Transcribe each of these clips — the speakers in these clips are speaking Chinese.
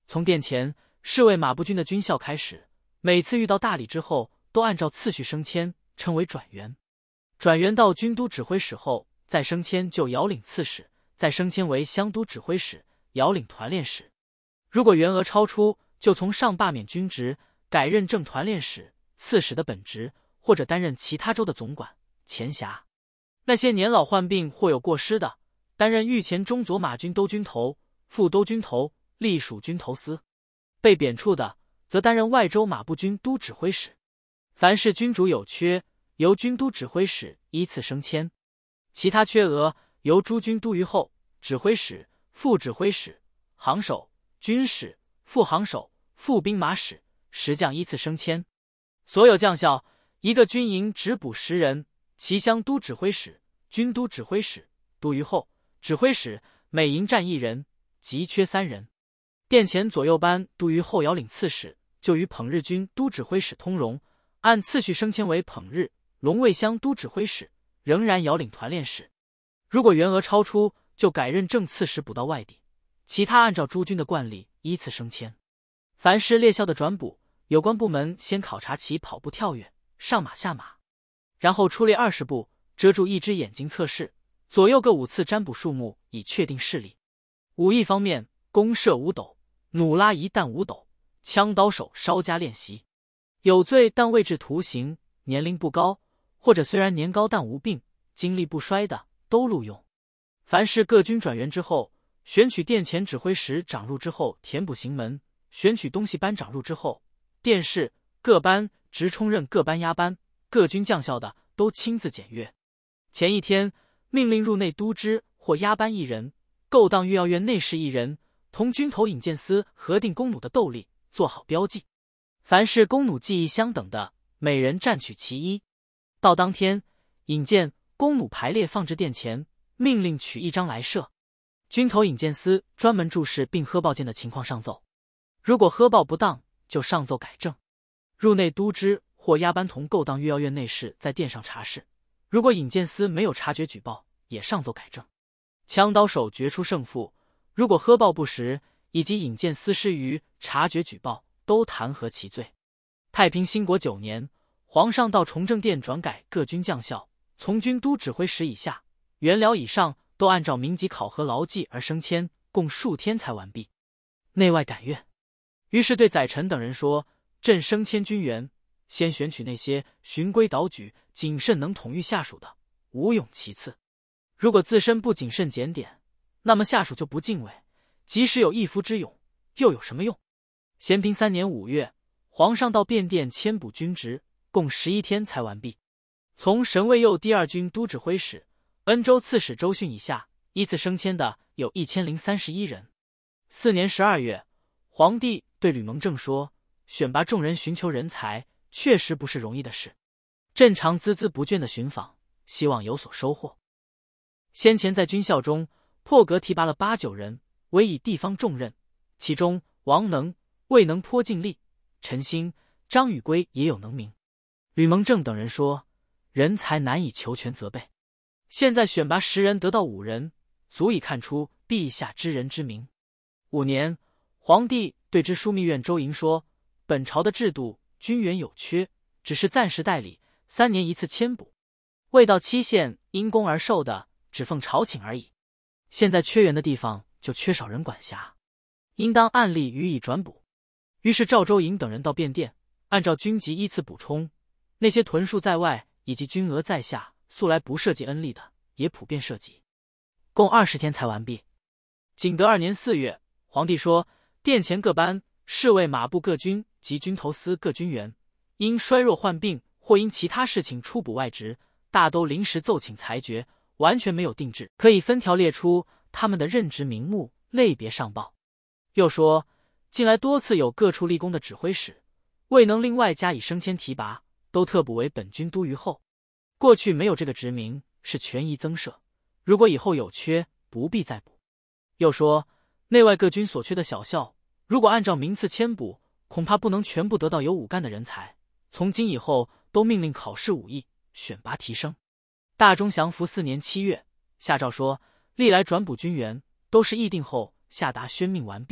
从殿前侍卫马步军的军校开始，每次遇到大礼之后，都按照次序升迁，称为转员。转员到军都指挥使后，再升迁就遥领刺史，再升迁为乡都指挥使，遥领团练使。如果员额超出，就从上罢免军职，改任正团练使、刺史的本职，或者担任其他州的总管、前辖。那些年老患病或有过失的，担任御前中左马军都军头、副都军头、隶属军头司。被贬黜的，则担任外州马步军都指挥使。凡是军主有缺，由军都指挥使依次升迁；其他缺额，由诸军都虞候、指挥使、副指挥使、行首、军使、副行首、副兵马使、实将依次升迁。所有将校，一个军营只补10人，其乡都指挥使、军都指挥使、都虞候、指挥使每营占1人，即缺3人。殿前左右班都虞候遥领刺史，就与捧日军都指挥使通融，按次序升迁为捧日、龙卫乡都指挥使，仍然遥领团练使。如果员额超出，就改任正刺史补到外地，其他按照诸军的惯例依次升迁。凡是列校的转补，有关部门先考察其跑步跳跃、上马下马，然后出列20步，遮住一只眼睛测试，左右各5次占卜数目，以确定势力。武艺方面，弓射5斗，弩拉1弹5斗，枪刀手稍加练习。有罪但未至徒刑，年龄不高，或者虽然年高但无病，精力不衰的，都录用。凡是各军转员之后，选取殿前指挥使长入之后，填补行门；选取东西班长入之后，殿试各班直充任各班押班，各军将校的都亲自检阅。前一天，命令入内督知或押班1人，勾当御药院内侍1人，同军头引荐司核定弓弩的斗力，做好标记。凡是弓弩技艺相等的，每人占取其一。到当天，引荐、弓弩排列放置殿前，命令取1张来射。军头引荐司专门注视并喝报件的情况上奏，如果喝报不当，就上奏改正。入内督知或押班同勾当御药院内侍在殿上查视，如果引荐司没有察觉举报，也上奏改正。枪刀手决出胜负，如果喝报不实，以及引荐司失于察觉举报，都弹劾其罪。太平兴国9年，皇上到崇政殿转改各军将校，从军都指挥使以下、元僚以上，都按照民级考核牢记而升迁，共数天才完毕。内外感阅。于是对载臣等人说：朕升迁军员，先选取那些循规蹈矩、谨慎能统御下属的，无勇其次。如果自身不谨慎检点，那么下属就不敬畏，即使有一夫之勇，又有什么用？咸平3年5月，皇上到便殿迁补军职，共11天才完毕。从神卫右第2军都指挥使、恩州刺史周训以下，依次升迁的有1031人。4年12月，皇帝对吕蒙正说：选拔众人寻求人才，确实不是容易的事。朕常孜孜不倦的寻访，希望有所收获。先前在军校中破格提拔了8、9人，委以地方重任，其中王能、魏能颇尽力，陈兴、张宇圭也有能名。吕蒙正等人说，人才难以求全责备，现在选拔10人得到5人，足以看出陛下知人之明。5年，皇帝对知枢密院周莹说：本朝的制度，军员有缺，只是暂时代理，3年一次迁补，未到期限因公而受的，只奉朝请而已。现在缺员的地方就缺少人管辖，应当按例予以转补。于是赵周莹等人到便殿，按照军级依次补充，那些屯戍在外以及军额在下素来不涉及恩例的，也普遍涉及，共20天才完毕。景德2年4月，皇帝说：殿前各班、侍卫马步各军及军头司各军员，因衰弱患病或因其他事情出补外职，大都临时奏请裁决，完全没有定制，可以分条列出他们的任职名目，类别上报。又说，近来多次有各处立功的指挥使，未能另外加以升迁提拔，都特补为本军都虞候。过去没有这个职名，是权宜增设，如果以后有缺，不必再补。又说，内外各军所缺的小校，如果按照名次迁补，恐怕不能全部得到有武干的人才，从今以后都命令考试武艺，选拔提升。大中祥符4年7月，下诏说，历来转补军员都是议定后下达宣命完毕，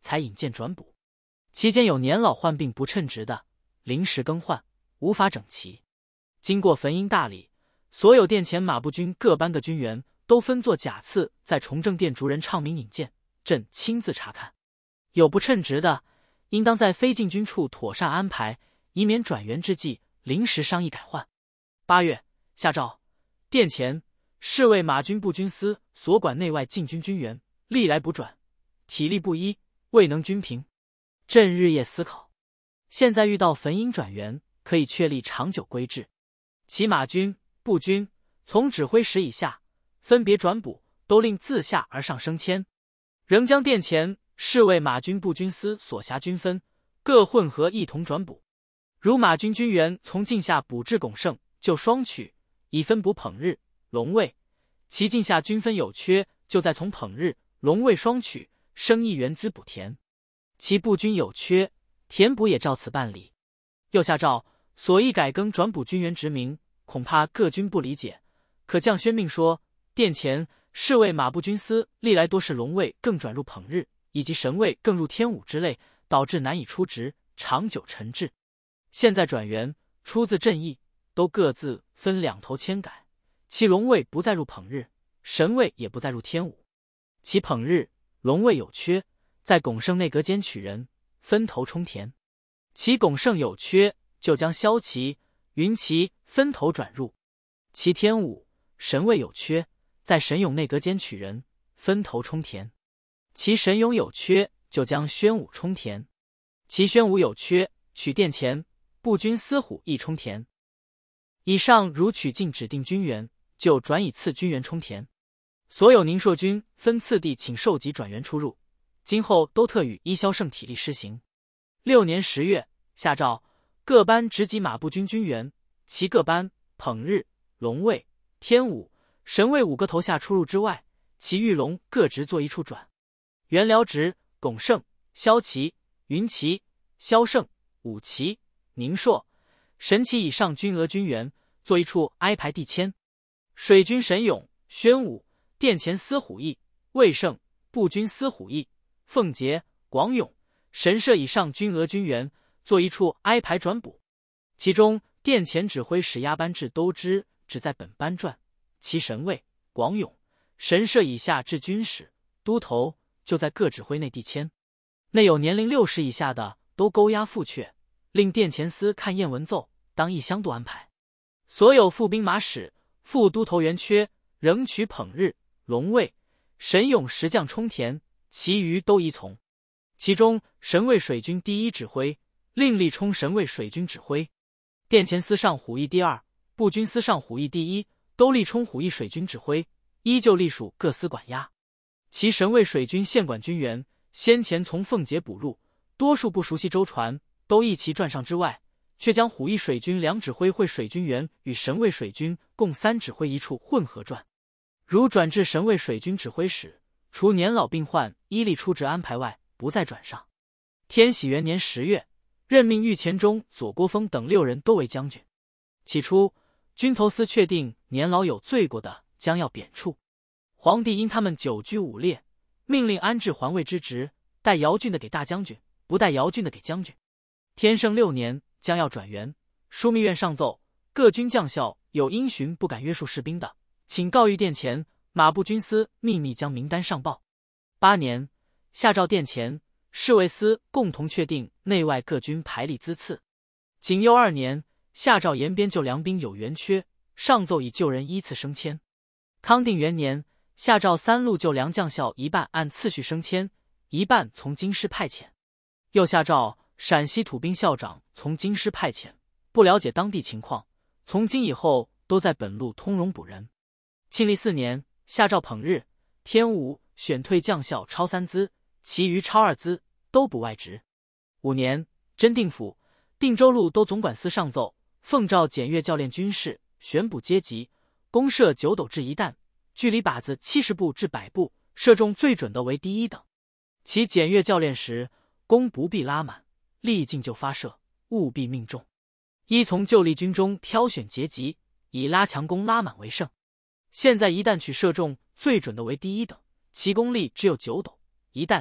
才引荐转补。期间有年老患病不称职的，临时更换，无法整齐。经过焚阴大礼，所有殿前马步军各班的军员都分作甲次，在崇政殿逐人唱名引荐，朕亲自查看。有不称职的，应当在非禁军处妥善安排，以免转员之际临时商议改换。8月，下诏：殿前侍卫马军步军司所管内外禁军军员，历来不转，体力不一，未能均平。朕日夜思考，现在遇到焚阴转员，可以确立长久规制。其马军、步军从指挥使以下，分别转补，都令自下而上升迁。仍将殿前侍卫马军步军司所辖军分，各混合一同转补。如马军军员从境下补至拱盛，就双取，以分补捧日、龙卫；其境下军分有缺，就再从捧日、龙卫双取，升一员资补田。其步军有缺，填补也照此办理。又下诏，所议改更转补军员职名，恐怕各军不理解，可降宣命说，殿前侍卫马步军司历来多是龙卫更转入捧日，以及神卫更入天武之类，导致难以出职，长久陈滞。现在转员出自朕意，都各自分两头迁改，其龙卫不再入捧日，神卫也不再入天武。其捧日、龙卫有缺，在拱盛内阁间取人，分头充填；其拱盛有缺，就将骁骑、云骑分头转入；其天武、神卫有缺，在神勇内阁间取人，分头充填；其神勇有缺，就将宣武充填；其宣武有缺，取殿前步军司虎一充填。以上如取进指定军员，就转以次军员充填。所有宁朔军分次第请授级转员出入，今后都特与依萧盛体例施行。6年10月，下诏各班职级马步军军员，其各班捧日、龙卫、天武、神卫5个头下出入之外，其御龙各职作一处转。元辽职拱盛、骁骑、云骑、萧盛、武骑、宁朔、神骑以上军额军员作一处挨排地迁。水军神勇、宣武、殿前司虎翼、魏胜、步军司虎翼、奉节、广勇、神社以上军额军员作一处挨排转补。其中殿前指挥使押班制都知只在本班转，其神卫、广勇、神社以下至军使、都头就在各指挥内地迁。内有年龄60以下的，都勾押复阙，令殿前司看验文奏，当一乡度安排。所有副兵马使、副都头员缺，仍取捧日、龙卫、神勇10将充填，其余都依从。其中神卫水军第一指挥，另立充神卫水军指挥；殿前司上虎翼第二，步军司上虎翼第一，都立充虎翼水军指挥，依旧隶属各司管押。其神卫水军现管军员，先前从奉节补入，多数不熟悉舟船，都一齐转上之外，却将虎翼水军2指挥会水军员与神卫水军共3指挥一处混合转。如转至神卫水军指挥使，除年老病患依例出职安排外，不再转上。天禧元年10月，任命御前中左郭峰等6人都为将军。起初，军头司确定年老有罪过的，将要贬黜。皇帝因他们久居武烈，命令安置环卫之职，带姚郡的给大将军，不带姚郡的给将军。天圣6年，将要转员，枢密院上奏，各军将校有因循不敢约束士兵的，请告谕殿前，马步军司秘密将名单上报。8年，下诏殿前侍卫司共同确定内外各军排例资次。景佑2年，下诏延边旧良兵有员缺，上奏以旧人依次升迁。康定元年，下诏3路旧良将校一半按次序升迁，一半从京师派遣。又下诏陕西土兵校长从京师派遣，不了解当地情况，从今以后都在本路通融补人。庆历4年，下诏捧日、天武选退将校超3资，其余超2资，都补外职。5年，真定府、定州路都总管司上奏，奉诏检阅教练军士，选补阶级，公射9斗至1弹，距离靶子70步至100步，射中最准的为第一等。其检阅教练时，弓不必拉满，立进就发射，务必命中。依从旧例军中挑选阶级，以拉强弓拉满为胜。现在一旦取射中最准的为第一等，其功力只有9斗1弹，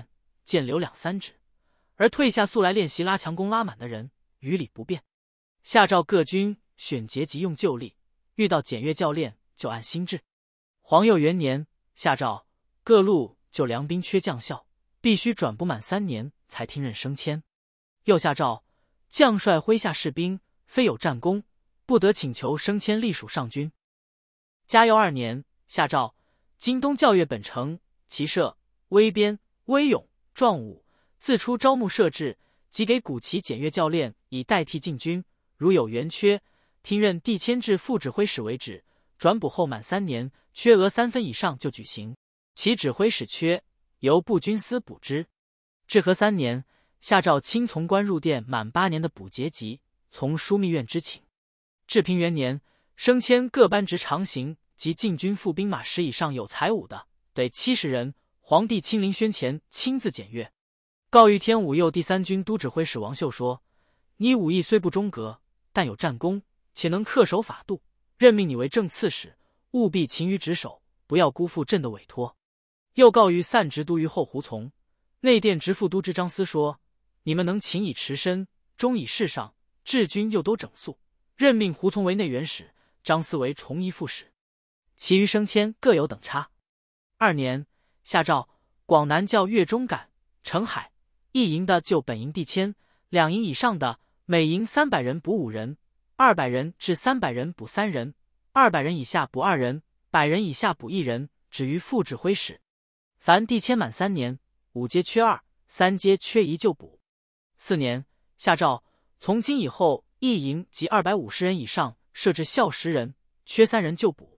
见留2-3指，而退下速来练习拉强弓拉满的人，于理不便。下诏各军选节级用旧例，遇到检阅教练就按新制。皇佑元年，下诏各路就良兵缺将校，必须转不满3年才听任升迁。又下诏将帅麾下士兵，非有战功，不得请求升迁隶属上军。嘉佑2年，下诏今东教阅本城、骑射、威鞭、威勇、壮武，自出招募设置，即给古旗检阅教练以代替禁军。如有员缺，听任第迁至副指挥使为止，转补后满3年，缺额3分以上就举行。其指挥使缺，由步军司补之。至和3年，下诏亲从官入殿满8年的补节级，从枢密院之请。治平元年，升迁各班职常刑及禁军副兵马10以上有才武的，得70人。皇帝亲临宣前亲自检阅。告御天武右第3军都指挥使王秀说：你武艺虽不中格，但有战功，且能恪守法度，任命你为正刺史，务必勤于职守，不要辜负朕的委托。又告于散职都虞候胡从、内殿直副都知张思说：你们能勤以持身，忠以事上，治军又都整肃，任命胡从为内员使，张思为崇仪副使。其余升迁各有等差。2年，下诏广南教粤中赶、澄海、一营的就本营递迁，2营以上的每营300人补5人，200人至300人补3人，200人以下补2人，100人以下补1人，止于副指挥使。凡递迁满3年，5阶缺2、3阶缺1就补。4年，下诏从今以后，一营及250人以上设置校10人，缺3人就补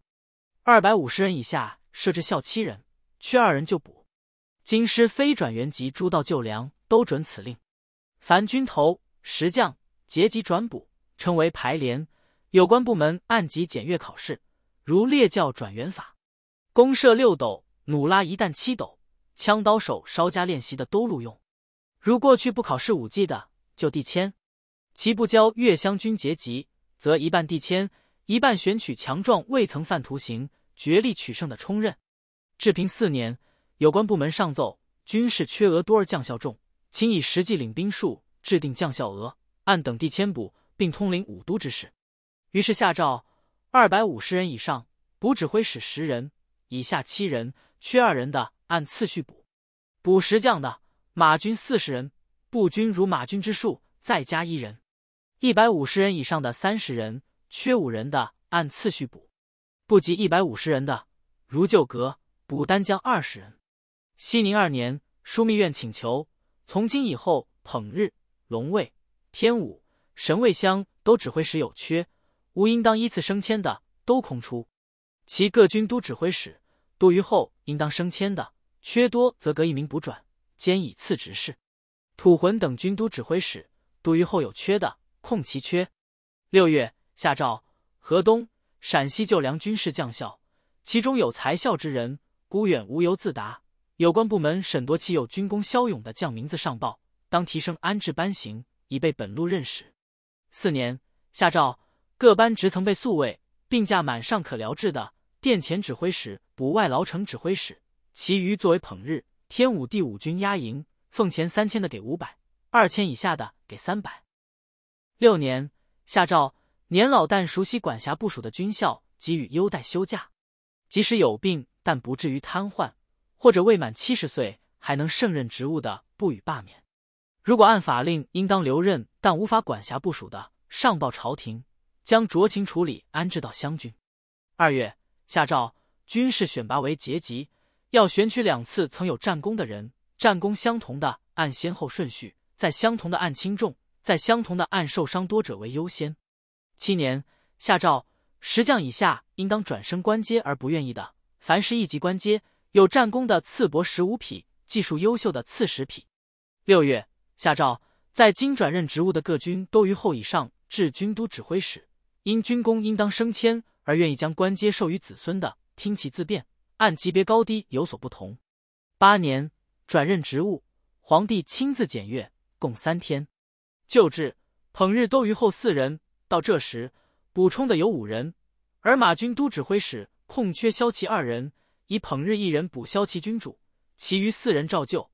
；250人以下设置校7人，缺2人就补。京师非转员及诸道旧粮都准此令。凡军头、实将节级转补，称为排连。有关部门按级检阅考试，如列教转员法。弓射6斗，弩拉1弹7斗，枪刀手稍加练习的都录用。如过去不考试武技的，就递迁。其不交越湘军节级，则一半递迁，一半选取强壮未曾犯徒刑、决力取胜的充任。治平4年，有关部门上奏，军事缺额多而将校重，请以实际领兵数制定将校额，按等地迁补，并通领5都之事。于是下诏250人以上补指挥使10人，以下7人，缺2人的按次序补。补实将的，马军40人，步军如马军之数，再加1人。150人以上的30人，缺5人的按次序补。不及150人的，如旧格补单将20人。熙宁2年，枢密院请求，从今以后，捧日、龙卫、天武、神卫乡都指挥使有缺，无应当依次升迁的，都空出。其各军都指挥使、都虞候应当升迁的，缺多则各1名补转，兼以次职事。土浑等军都指挥使、都虞候有缺的，空其缺。6月，下诏河东、陕西旧粮军事将校，其中有才校之人，孤远无由自达。有关部门审夺其有军功骁勇的将名字上报，当提升安置班刑，以备本路任使。4年，下诏各班职曾被宿卫，并驾满上可疗治的，殿前指挥使补外劳城指挥使，其余作为捧日、天武第5军押营，俸钱3000的给500，2000以下的给300。6年，下诏年老但熟悉管辖部署的军校给予优待休假，即使有病但不至于瘫痪，或者未满70岁还能胜任职务的，不予罢免。如果按法令应当留任但无法管辖部署的，上报朝廷，将酌情处理，安置到湘军。2月，下诏军事选拔为节级，要选取2次曾有战功的人，战功相同的按先后顺序，在相同的按轻重，在相同的按受伤多者为优先。7年，下诏10将以下应当转升官阶而不愿意的，凡是1级官阶，有战功的赐帛15匹，技术优秀的赐10匹。6月，下诏在经转任职务的各军都虞候以上至军都指挥使，因军功应当升迁而愿意将官阶授予子孙的，听其自便，按级别高低有所不同。8年，转任职务，皇帝亲自检阅，共3天。旧制，捧日都虞候4人，到这时补充的有5人，而马军都指挥使空缺骁骑2人，以捧日1人补骁骑军主，其余4人照旧。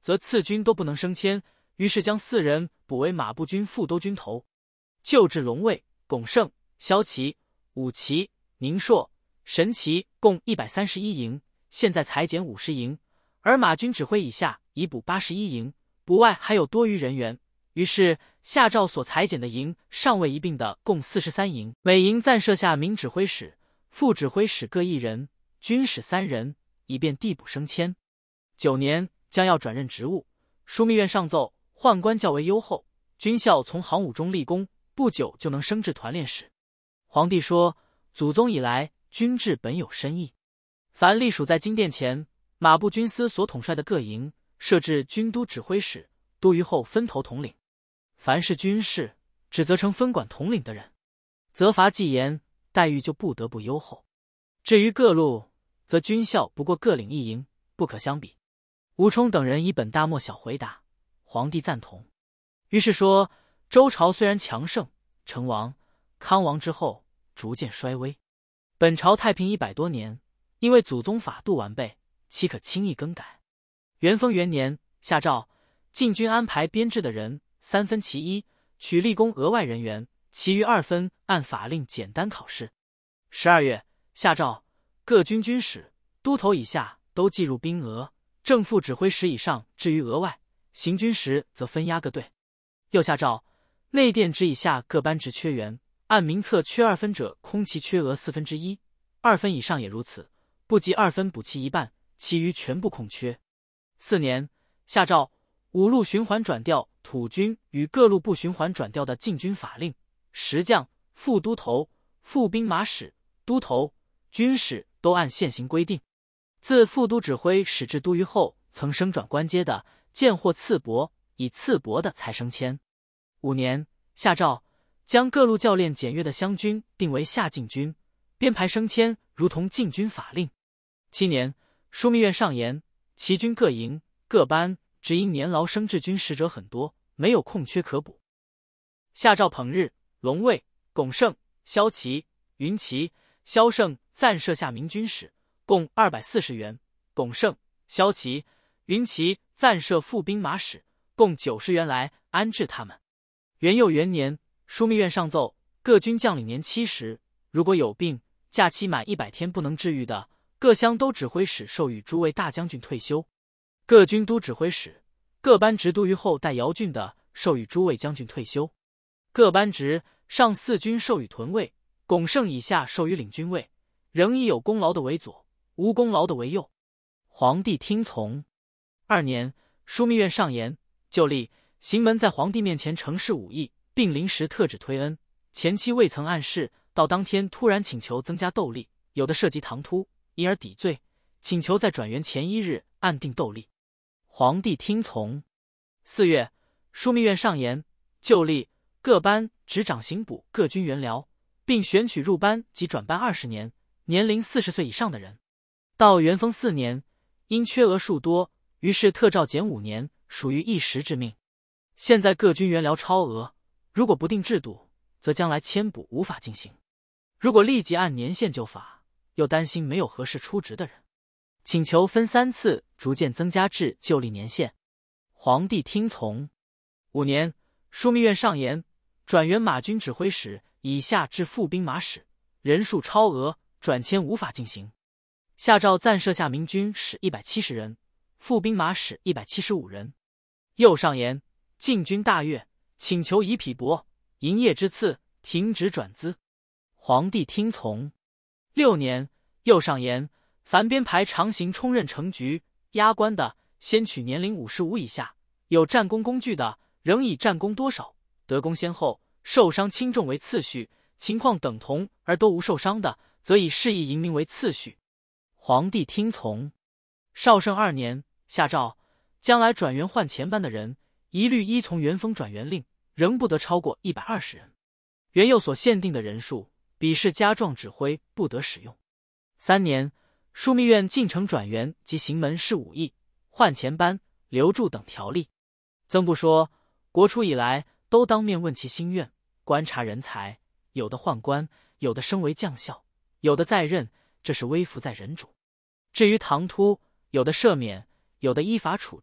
则次军都不能升迁，于是将4人补为马步军副都军头，旧制龙卫、巩胜、骁骑、武骑、宁朔、神骑共131营，现在裁减50营，而马军指挥以下已补81营，补外还有多余人员。于是下诏所裁减的营尚未一并的共43营，每营暂设下明指挥使、副指挥使各1人，军使3人，以便递补升迁。9年将要转任职务，枢密院上奏宦官较为优厚，军校从行伍中立功，不久就能升至团练使。皇帝说，祖宗以来军制本有深意，凡隶属在金殿前马步军司所统帅的各营，设置军都指挥使，都虞候分头统领。凡是军事只责成分管统领的人，责罚既严，待遇就不得不优厚。至于各路，则军校不过各领1营，不可相比。吴充等人以本大末小回答，皇帝赞同。于是说，周朝虽然强盛，成王、康王之后逐渐衰微。本朝太平100多年，因为祖宗法度完备，岂可轻易更改？元丰元年，下诏禁军安排编制的人3分其1，取立功额外人员，其余2分按法令简单考试。12月，下诏各军军使、都头以下都计入兵额，正副指挥使以上置于额外，行军时则分押各队。又下诏内殿职以下各班职缺员，按名册缺2分者空其缺额1/4，2分以上也如此，不及2分补其1半，其余全部空缺。4年，下诏5路循环转调土军与各路不循环转调的禁军法令，实将、副都头、副兵马使、都头、军使都按现行规定。自副都指挥使至都虞候曾升转官阶的，见获次伯，以次伯的才升迁。5年，下诏将各路教练检阅的湘军定为下禁军，编排升迁如同禁军法令。7年，枢密院上言，齐军各营、各班只因年劳升至军使者很多，没有空缺可补。下诏捧日、龙卫、巩胜、骁骑、云骑、萧胜暂设下明军使，共240员；巩胜、骁骑、云骑暂设副兵马使，共90员来安置他们。元佑元年，枢密院上奏，各军将领年70，如果有病、假期满100天不能治愈的，各乡都指挥使授予诸位大将军退休；各军都指挥使、各班职都虞候带姚郡的，授予诸位将军退休；各班职上4军授予屯尉，巩胜以下授予领军尉，仍以有功劳的为左，无功劳的为右。皇帝听从。2年，枢密院上言，就例行门在皇帝面前呈示武艺，并临时特旨推恩，前期未曾暗示，到当天突然请求增加斗力，有的涉及唐突，因而抵罪，请求在转员前1日按定斗力。皇帝听从。4月，枢密院上言，就例各班执掌刑部各军员僚，并选取入班及转班20年，年龄40岁以上的人。到元丰4年，因缺额数多，于是特诏减5年，属于一时之命。现在各军员僚超额，如果不定制度，则将来迁补无法进行。如果立即按年限就法，又担心没有合适出职的人，请求分3次逐渐增加至就例年限。皇帝听从。5年，枢密院上言，转员马军指挥使以下至副兵马使，人数超额，转迁无法进行。下诏暂设下明军使170人，副兵马使175人。又上言，禁军大悦，请求以匹帛、营业之赐停止转资。皇帝听从。6年，又上言，凡编排常行充任成局、押官的，先取年龄55以下，有战功工具的，仍以战功多少、得功先后、受伤轻重为次序，情况等同而都无受伤的，则以示意营名为次序。皇帝听从。绍圣2年，下诏，将来转员换前班的人，一律依从元丰转员令，仍不得超过120人。原有所限定的人数，彼是加壮指挥不得使用。3年，枢密院进城转员及行门事武艺、换前班、留驻等条例。曾不说，国初以来都当面问其心愿，观察人才，有的宦官，有的升为将校，有的在任，这是微服在人主。至于唐突，有的赦免，有的依法处置，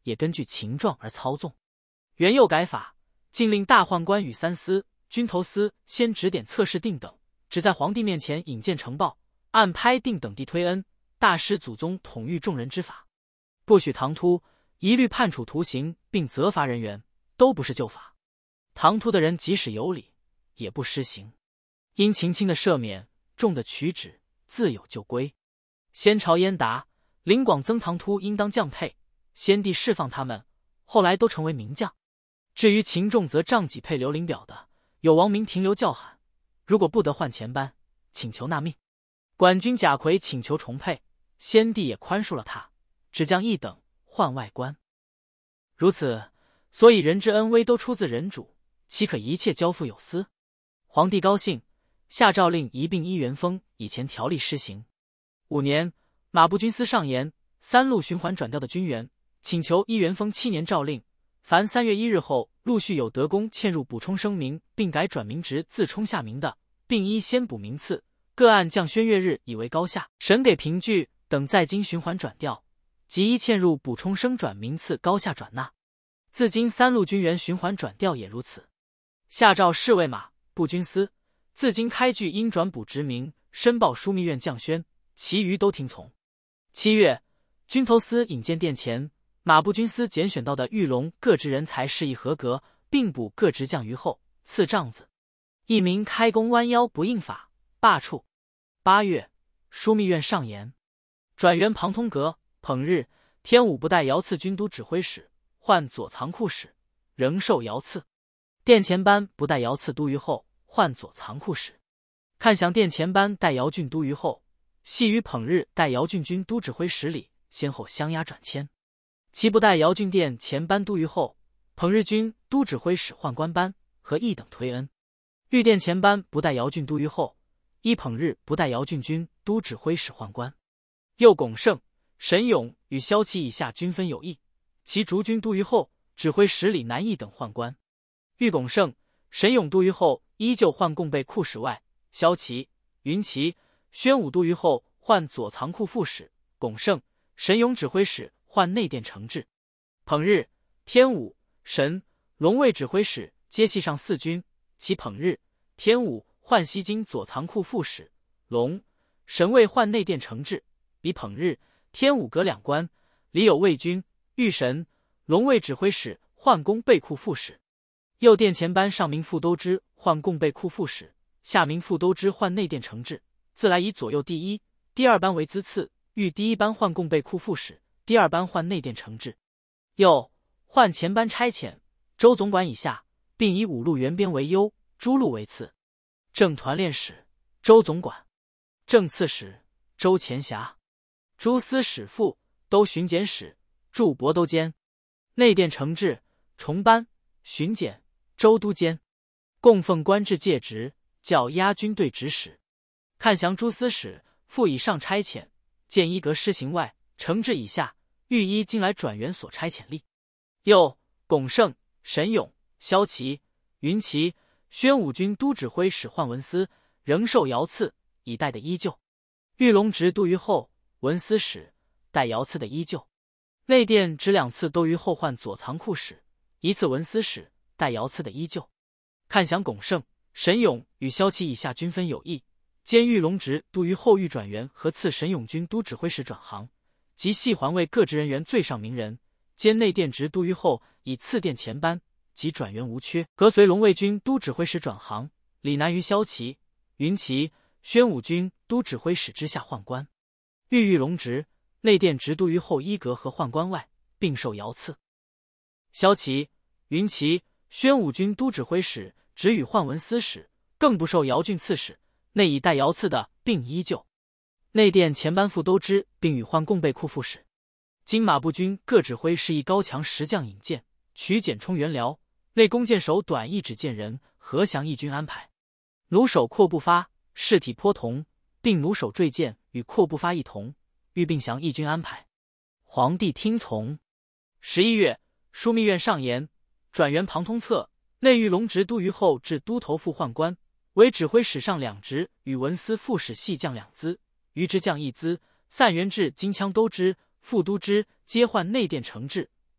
也根据情状而操纵。元又改法，禁令大宦官与三司、军头司先指点测试定等，只在皇帝面前引荐呈报，按拍定等地推恩，大施祖宗统御众人之法，不许唐突，一律判处徒刑，并责罚人员，都不是旧法。唐突的人即使有理，也不施行。因情轻的赦免，重的取止，自有旧规。先朝燕达、林广曾唐突应当降配，先帝释放他们，后来都成为名将。至于秦重则杖己配留领表的，有王明停留叫喊，如果不得换前班，请求纳命。管军贾逵请求重配，先帝也宽恕了他，只降一等，换外官。如此，所以人之恩威都出自人主，岂可一切交付有司？皇帝高兴，下诏令一并依元丰以前条例施行。5年，马步军司上言，三路循环转调的军员，请求依元丰7年诏令，凡3月1日后陆续有德公嵌入补充声明并改转名职自充下名的，并依先补名次，各按降宣阅日以为高下，审给凭据等在京循环转调，即依嵌入补充升转名次高下转纳。自今3路军员循环转调也如此。下诏侍卫马步军司，自今开具应转补职名，申报枢密院降宣，其余都听从。7月，军头司引荐殿前，马步军司拣选到的御龙各职人才适宜合格，并补各职将于后，赐帐子。一名开弓弯腰不应法，罢黜。8月，枢密院上言，转员庞通阁、捧日、天武不带遥赐军都指挥使，换左藏库使，仍受遥赐。殿前班不带遥赐都虞候，换左藏库使。看详殿前班带遥郡都虞候，系于捧日带遥郡军都指挥使里，先后相押转迁。其不带遥郡殿前班都虞候，捧日军都指挥使宦官班和一等推恩。御殿前班不带遥郡都虞候，依捧日不带遥郡军都指挥使宦官。又龚胜、沈勇与骁骑以下均分有异，其逐军都虞候、指挥使里南一等宦官。御龚胜、沈勇都虞候依旧换共备库使外，骁骑、云骑、宣武都虞候换左藏库副使，龚胜、沈勇指挥使换内殿承制。捧日、天武、沈、龙卫指挥使皆系上4军，其捧日、天武换西京左藏库副使，龙、沈卫换内殿承制，比捧日、天武隔2官，里有卫军、御神、龙卫指挥使换工备库副使。右殿前班上名副都知换共备库副使，下名副都知换内殿承制，自来以左右第一、第二班为资次，御第一班换共备库副使，第二班换内殿承制。又换前班差遣，州总管以下，并以5路原编为优，诸路为次。正团练使、州总管、正刺史、州前辖、诸司使副、都巡检使、驻博都监。内殿承制、重班、巡检、州都监，供奉官制戒职，叫押军队指使。看详诸司使副以上差遣，见一格施行外，承制以下，御依今来转员所差遣例。又龚胜、沈勇、骁骑、云骑、宣武军都指挥使换文司，仍受遥赐，以待的依旧。御龙职都虞候、文司使，待遥赐的依旧。内殿只2次都虞候换左藏库使，1次文司使，待遥赐的依旧。看详龚胜、沈勇与骁骑以下均分有异，兼御龙职都虞候御转员和赐沈勇军都指挥使转行，及系环卫各职人员最上名人，兼内殿职都虞候以次殿前班，及转员无缺，革随龙卫军都指挥使转行，里南于骁骑、云骑、宣武军都指挥使之下宦官。御龙职、内殿职都虞候一格和宦官外，并受遥赐。骁骑、云骑、宣武军都指挥使只与换文司使，更不受遥郡刺史，内以待遥赐的并依旧。内殿前班副都知，并与换共备库副使。今马步军各指挥是以高强10将引荐，取简充员辽，内弓箭手短一指荐人，何详义军安排。弩手阔步发，士体颇同，并弩手坠箭与阔步发一同，欲并详义军安排。皇帝听从。11月，枢密院上言，转员庞通策、内御龙职都虞候至都头副宦官，为指挥使上2职，与文司副使系将2资，余之将1资，散员至金枪都知、副都知，皆换内殿承制，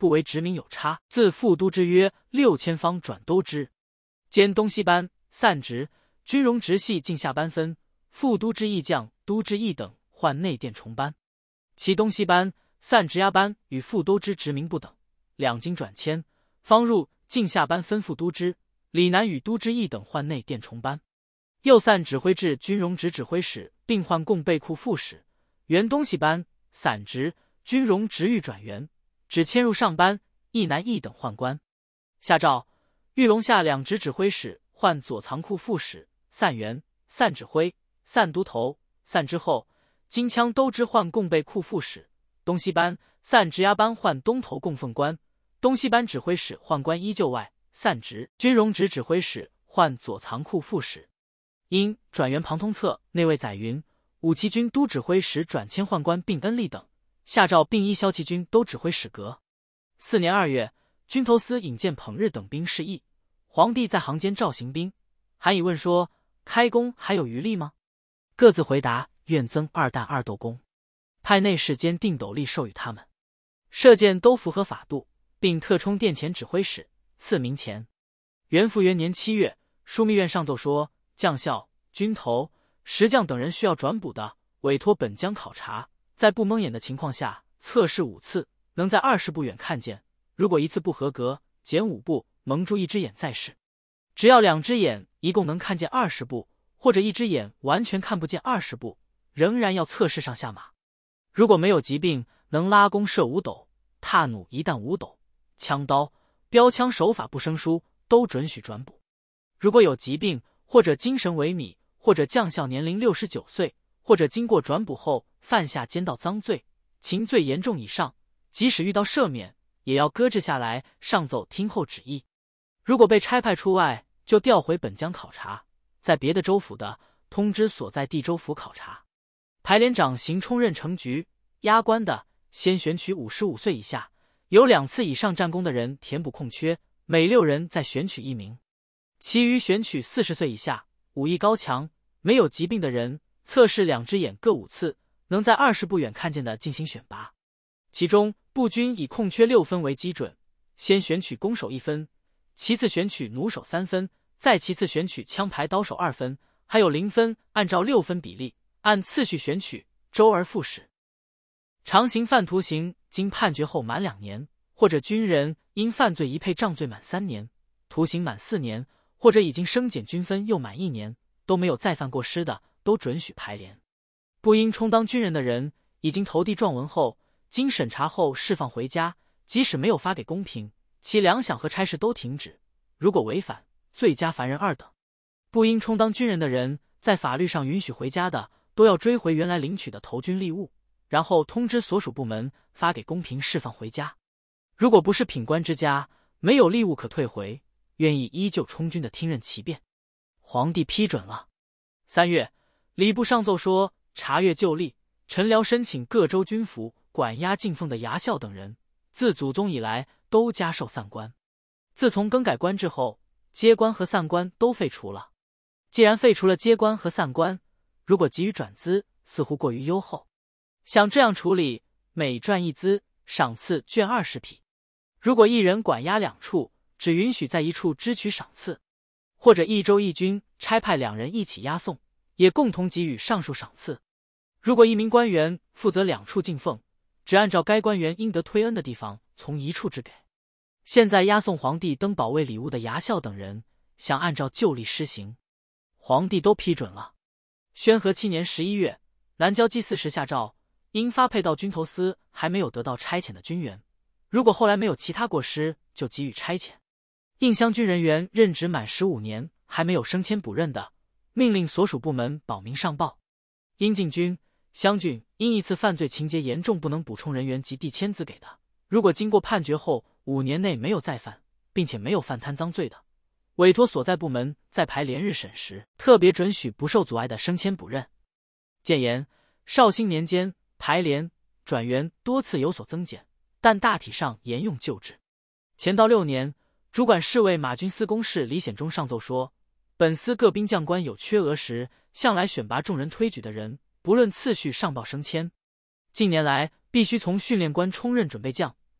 不为职名有差，自副都之约6000方转都之。兼东西班、散职、军容直系进下班分，副都之役将、都之役等换内殿重班。其东西班、散职押班与副都之职名不等，两经转迁，方入进下班分副都之。李南与都之役等换内殿重班。右散指挥至军容直指挥使，并换共备库副使。原东西班、散职、军容直欲转员，只迁入上班、役南役等换官。下诏，玉龙下两直指挥使换左藏库副使、散员、散指挥、散都头、散之后，金枪都知换共备库副使。东西班、散职押班换东头供奉官，东西班指挥使换官依旧外。散职、军容直指挥使换左藏库副使。因转员庞通策内卫载云，武骑军都指挥使转迁宦官并恩吏等，下诏并依骁骑军都指挥使阁。4年2月，军头司引荐捧日等兵示意，皇帝在行间召行兵，韩以问说：开弓还有余力吗？各自回答：愿增2弹2斗弓，派内侍兼定斗笠授予他们。射箭都符合法度，并特充殿前指挥使，赐名前。元符元年7月，枢密院上奏说，将校、军头、石将等人需要转补的，委托本将考察，在不蒙眼的情况下测试5次，能在20步远看见。如果1次不合格，减5步，蒙住1只眼再试。只要2只眼一共能看见20步，或者1只眼完全看不见20步，仍然要测试上下马。如果没有疾病，能拉弓射5斗，踏弩1弹5斗，枪刀、标枪手法不生疏，都准许转补。如果有疾病，或者精神萎靡，或者将校年龄69岁，或者经过转补后犯下奸盗赃罪、情罪严重以上，即使遇到赦免，也要搁置下来，上奏听候旨意。如果被差派出外，就调回本将考察，在别的州府的，通知所在地州府考察。排连长行充任成局，押官的先选取55岁以下，有2次以上战功的人填补空缺，每6人再选取1名。其余选取40岁以下，武艺高强，没有疾病的人，测试2只眼各5次，能在20步远看见的进行选拔。其中步军以空缺6分为基准，先选取弓手1分，其次选取弩手3分，再其次选取枪牌刀手2分，还有0分，按照6分比例，按次序选取，周而复始。常刑犯徒刑经判决后满2年，或者军人因犯罪一配杖罪满3年，徒刑满4年，或者已经升减军分又满1年，都没有再犯过失的，都准许排连。不应充当军人的人，已经投递状文后，经审查后释放回家，即使没有发给公平，其粮饷和差事都停止。如果违反，罪加凡人2等。不应充当军人的人，在法律上允许回家的，都要追回原来领取的投军利物，然后通知所属部门发给公平释放回家。如果不是品官之家，没有利物可退回，愿意依旧充军的听任其便。皇帝批准了。3月，礼部上奏说，查阅旧例，陈辽申请各州军府管押进奉的衙校等人，自祖宗以来都加授散官。自从更改官制后，接官和散官都废除了。既然废除了接官和散官，如果给予转资，似乎过于优厚。像这样处理，每转1资，赏赐绢20匹。如果1人管押2处，只允许在1处支取赏赐，或者1州1军差派2人一起押送，也共同给予上述赏赐。如果1名官员负责2处进奉，只按照该官员应得推恩的地方从1处支给。现在押送皇帝登宝位礼物的衙校等人，想按照旧例施行，皇帝都批准了。宣和7年11月，南郊祭祀时下诏，应发配到军头司还没有得到差遣的军员，如果后来没有其他过失，就给予差遣。应乡军人员任职满15年还没有升迁补任的，命令所属部门保明上报。应禁军、乡郡因一次犯罪情节严重不能补充人员及递迁资给的，如果经过判决后5年内没有再犯，并且没有犯贪赃罪的，委托所在部门在排连日审时，特别准许不受阻碍的升迁补任。谏言：绍兴年间，排连、转员多次有所增减，但大体上沿用旧制。乾道6年，主管侍卫马军司公事李显忠上奏说，本司各兵将官有缺额时，向来选拔众人推举的人，不论次序上报升迁。近年来，必须从训练官充任准备将、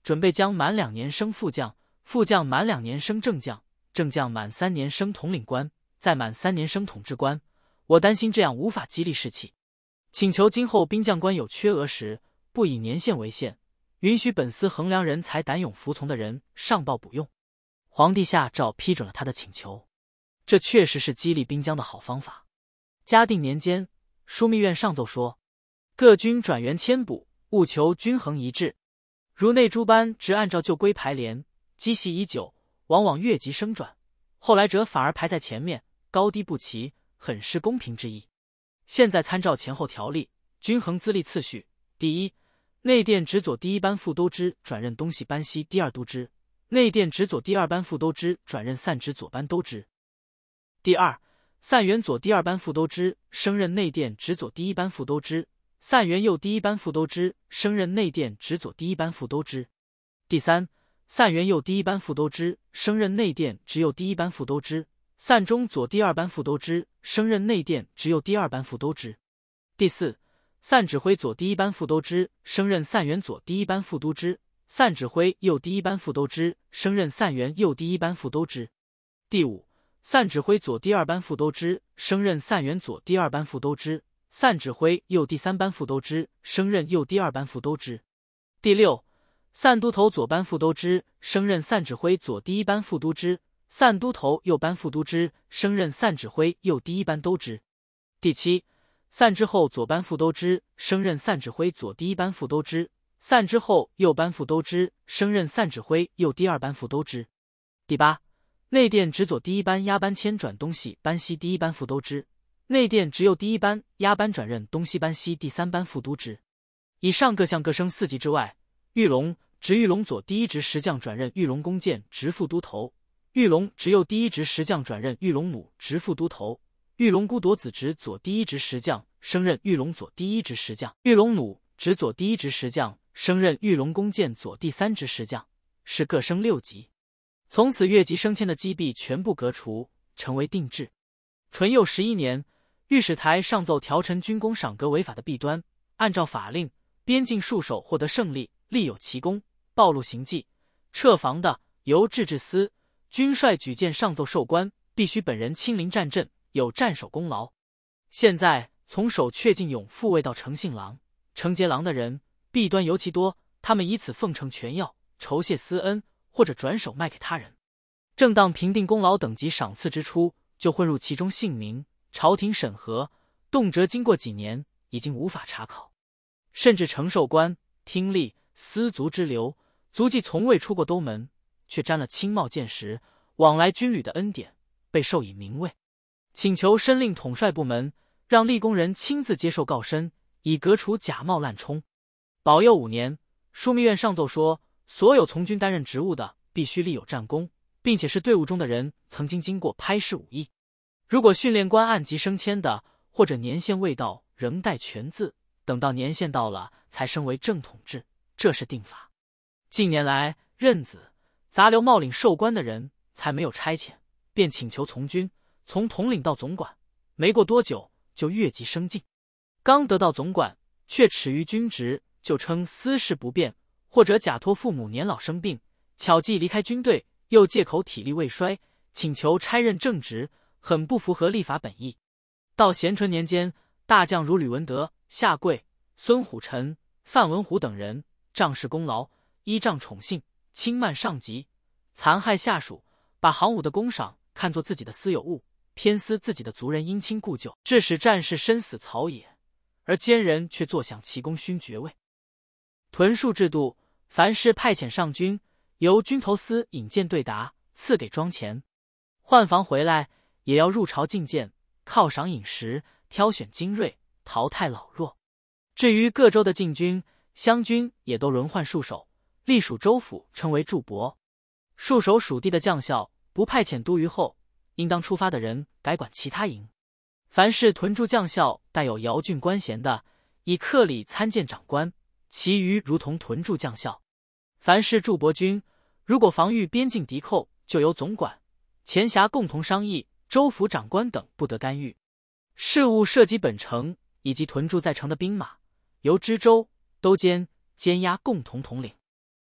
准备将满2年升副将，副将满2年升正将，正将满3年升统领官，再满3年升统制官。我担心这样无法激励士气，请求今后兵将官有缺额时，不以年限为限，允许本司衡量人才胆勇服从的人上报补用。皇帝下诏批准了他的请求，这确实是激励兵将的好方法。嘉定年间，枢密院上奏说，各军转员迁补，务求均衡一致。如内诸班只按照旧规排连，积习已久，往往越级升转，后来者反而排在前面，高低不齐，很失公平之意。现在参照前后条例，均衡资历次序：第一，内殿直左第1班副都知转任东西班西第2都知，内殿直左第2班副都知转任散直左班都知。第二，散员左第2班副都知升任内殿直左第1班副都知，散员右第1班副都知升任内殿直左第1班副都知。第三，散员右第1班副都知升任内殿直右第1班副都知，散中左第2班副都知升任内殿直右第2班副都知。第四，散指挥左第1班副都知升任散员左第1班副都知，散指挥右第1班副都知升任散员右第1班副都知。第五，散指挥左第2班副都知升任散员左第2班副都知，散指挥右第3班副都知升任右第2班副都知。第六，散都头左班副都知升任散指挥左第1班副都知，散都头右班副都知升任散指挥右第1班都知。第七，散之后左班副都知升任散指挥左第1班副都知，散之后右班副都知升任散指挥右第2班副都知。第八，内殿直左第1班押班迁转东西班西第1班副都知，内殿直右第1班押班转任东西班西第3班副都知。以上各项各升4级之外，玉龙直玉龙左第1执石将转任玉龙弓箭直副都头，玉龙直右第1执石将转任玉龙弩直副都头，玉龙孤夺子直左第1执石将升任玉龙左第1执石将，玉龙弩直左第1执石将升任玉龙弓箭左第3执石将，是各升6级。从此越级升迁的积弊全部革除，成为定制。淳佑11年，御史台上奏调陈军功赏格违法的弊端，按照法令，边境戍守获得胜利，立有奇功，暴露行迹，撤防的由制置司军帅举荐上奏授官，必须本人亲临战阵，有战守功劳。现在从守阙进勇复位到诚信郎、承节郎的人，弊端尤其多，他们以此奉承权要，酬谢私恩，或者转手卖给他人。正当评定功劳等级赏赐之初，就混入其中姓名，朝廷审核，动辄经过几年，已经无法查考。甚至承受官、听吏、司卒之流，足迹从未出过兜门，却沾了青帽剑石，往来军旅的恩典，被授以名位。请求申令统帅部门，让立功人亲自接受告申，以革除假冒滥充。保佑5年，枢密院上奏说，所有从军担任职务的，必须立有战功，并且是队伍中的人曾经经过拍式武艺。如果训练官按级升迁的，或者年限未到仍带全字，等到年限到了才升为正统制，这是定法。近年来任子、杂留冒领授官的人才没有差遣，便请求从军，从统领到总管，没过多久就越级升进。刚得到总管，却耻于军职，就称私事不便，或者假托父母年老生病，巧计离开军队，又借口体力未衰，请求差任正职，很不符合立法本意。到咸淳年间，大将如吕文德、夏贵、孙虎臣、范文虎等人仗势功劳，依仗宠幸，轻慢上级，残害下属，把行伍的功赏看作自己的私有物，偏私自己的族人姻亲故旧，致使战士身死草野，而奸人却坐享其功勋爵位。屯戍制度，凡是派遣上军，由军头司引荐对答，赐给庄钱；换防回来，也要入朝觐见，犒赏饮食，挑选精锐，淘汰老弱。至于各州的禁军、乡军，也都轮换戍守，隶属州府，称为驻泊。戍守属地的将校，不派遣都虞后，应当出发的人改管其他营。凡是屯驻将校带有遥郡官衔的，以克里参见长官，其余如同屯驻将校。凡是驻泊军，如果防御边境敌寇，就由总管、前辖共同商议，州府长官等不得干预。事务涉及本城以及屯驻在城的兵马，由知州、都监、监押共同统领。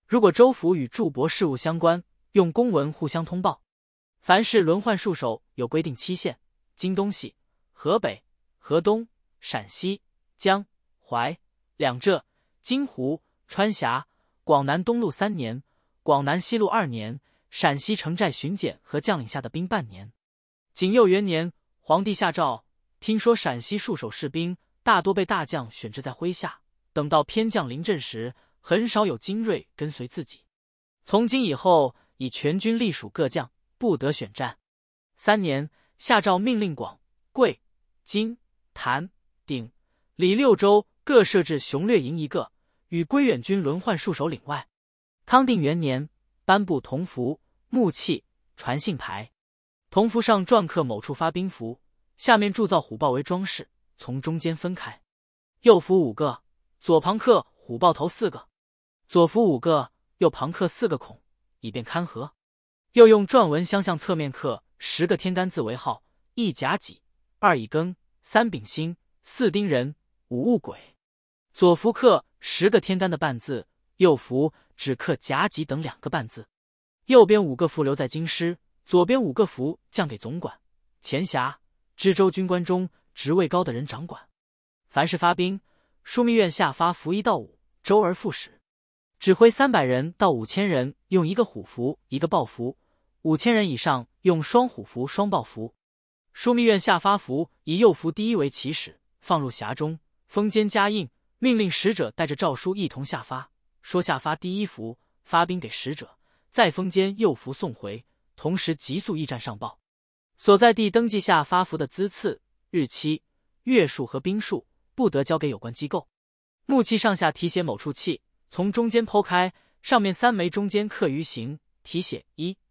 如果州府与驻泊事务相关，用公文互相通报。凡是轮换戍守有规定期限，今东西、河北、河东、陕西、江、淮、两浙、金湖、川峡、广南东路3年，广南西路2年，陕西城寨巡检和将领下的兵半年。景佑元年，皇帝下诏，听说陕西戍守士兵大多被大将选制在麾下，等到偏将临阵时，很少有精锐跟随自己。从今以后，以全军隶属各将，不得选战。3年，下诏命令广、贵、荆、谭、鼎、李6州各设置雄略营1个，与归远军轮换戍守领外。康定元年，颁布铜符、木器、传信牌。铜符上篆刻某处发兵符，下面铸造虎豹为装饰，从中间分开。右符5个，左旁刻虎豹头4个；左符5个，右旁刻4个孔，以便看合。又用篆文相向侧面刻10个天干字为号：1甲己、2乙庚、3丙辛、4丁壬、5戊癸。左符刻10个天干的半字，右符只刻甲己等2个半字。右边5个符留在京师，左边5个符降给总管、前辖、知州军官中职位高的人掌管。凡是发兵，枢密院下发符1到5，周而复始。指挥300人到5000人用1个虎符1个豹符，5000人以上用双虎符双豹符。枢密院下发符，以右符第1为起始，放入匣中，封间加印，命令使者带着诏书一同下发，说下发第1符，发兵给使者，再封间右符送回，同时急速驿站上报。所在地登记下发符的资次、日期、月数和兵数，不得交给有关机构。木器上下题写某处器，从中间剖开，上面3枚中间刻鱼形，题写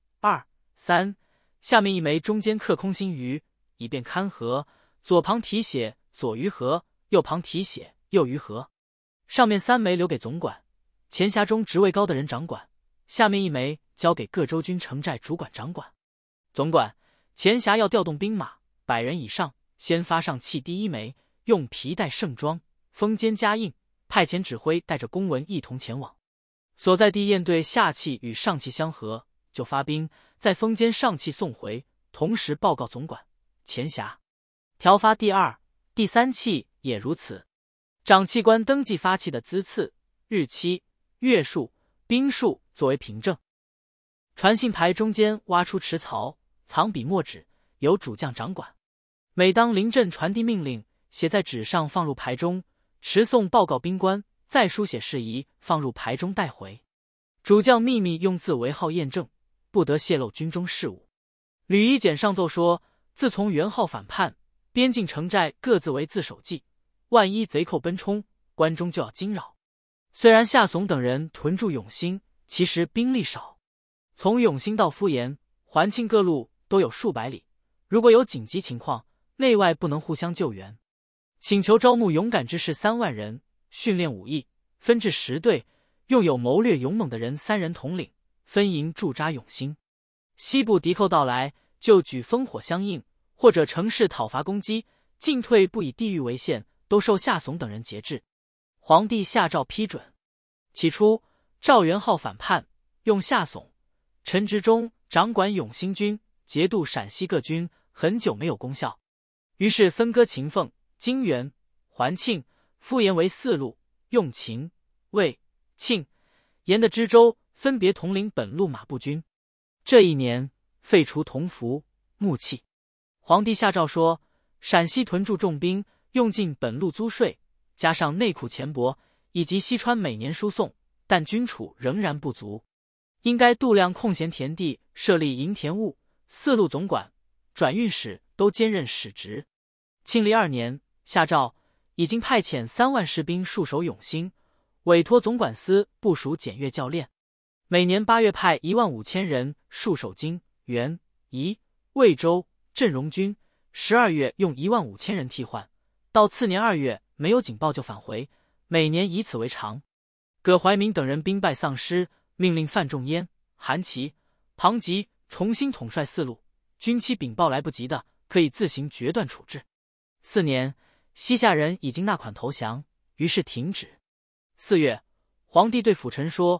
1、2、3；下面1枚中间刻空心鱼，以便看合。左旁题写左鱼合，右旁题写右鱼合。上面3枚留给总管、前辖中职位高的人掌管，下面1枚交给各州军城寨主管掌管。总管、前辖要调动兵马100人以上，先发上器第1枚，用皮带盛装，封间加印，派遣指挥带着公文一同前往。所在地验对下器与上器相合，就发兵，在封间上器送回，同时报告总管、前辖。调发第2、第3器也如此。长器官登记发器的资次、日期、月数、兵数作为凭证。传信牌中间挖出池槽，藏笔墨纸，由主将掌管。每当临阵传递命令，写在纸上放入牌中，持送报告兵官，再书写事宜，放入牌中带回。主将秘密用字为号验证，不得泄露军中事务。吕夷简上奏说，自从元昊反叛，边境城寨各自为自守计，万一贼寇奔冲，关中就要惊扰。虽然夏怂等人屯驻永兴，其实兵力少。从永兴到敷延、环庆各路都有数百里，如果有紧急情况，内外不能互相救援。请求招募勇敢之士3万人，训练武艺，分至10队，用有谋略勇猛的人3人统领，分营驻扎永兴。西部敌寇到来，就举烽火相应，或者乘势讨伐攻击，进退不以地域为限，都受夏怂等人节制。皇帝下诏批准。起初赵元昊反叛，用夏怂、陈执中掌管永兴军，节度陕西各军，很久没有功效。于是分割秦凤、泾原、环庆、敷延为4路，用秦、魏、庆、延的知州分别统领本路马步军。这1年废除铜符、木器。皇帝下诏说，陕西屯驻重兵，用尽本路租税，加上内库钱帛，以及西川每年输送，但军储仍然不足，应该度量空闲田地，设立营田务、4路总管、转运使都兼任使职。庆历2年下诏，已经派遣3万士兵戍守永兴，委托总管司部署检阅教练。每年8月派15000人戍守京、原、宜、魏州镇戎军，12月用15000人替换，到次年2月没有警报就返回，每年以此为常。葛怀民等人兵败丧失，命令范仲淹、韩琦、庞吉重新统帅4路，军期禀报来不及的，可以自行决断处置。4年，西夏人已经纳款投降，于是停止。4月，皇帝对辅臣说，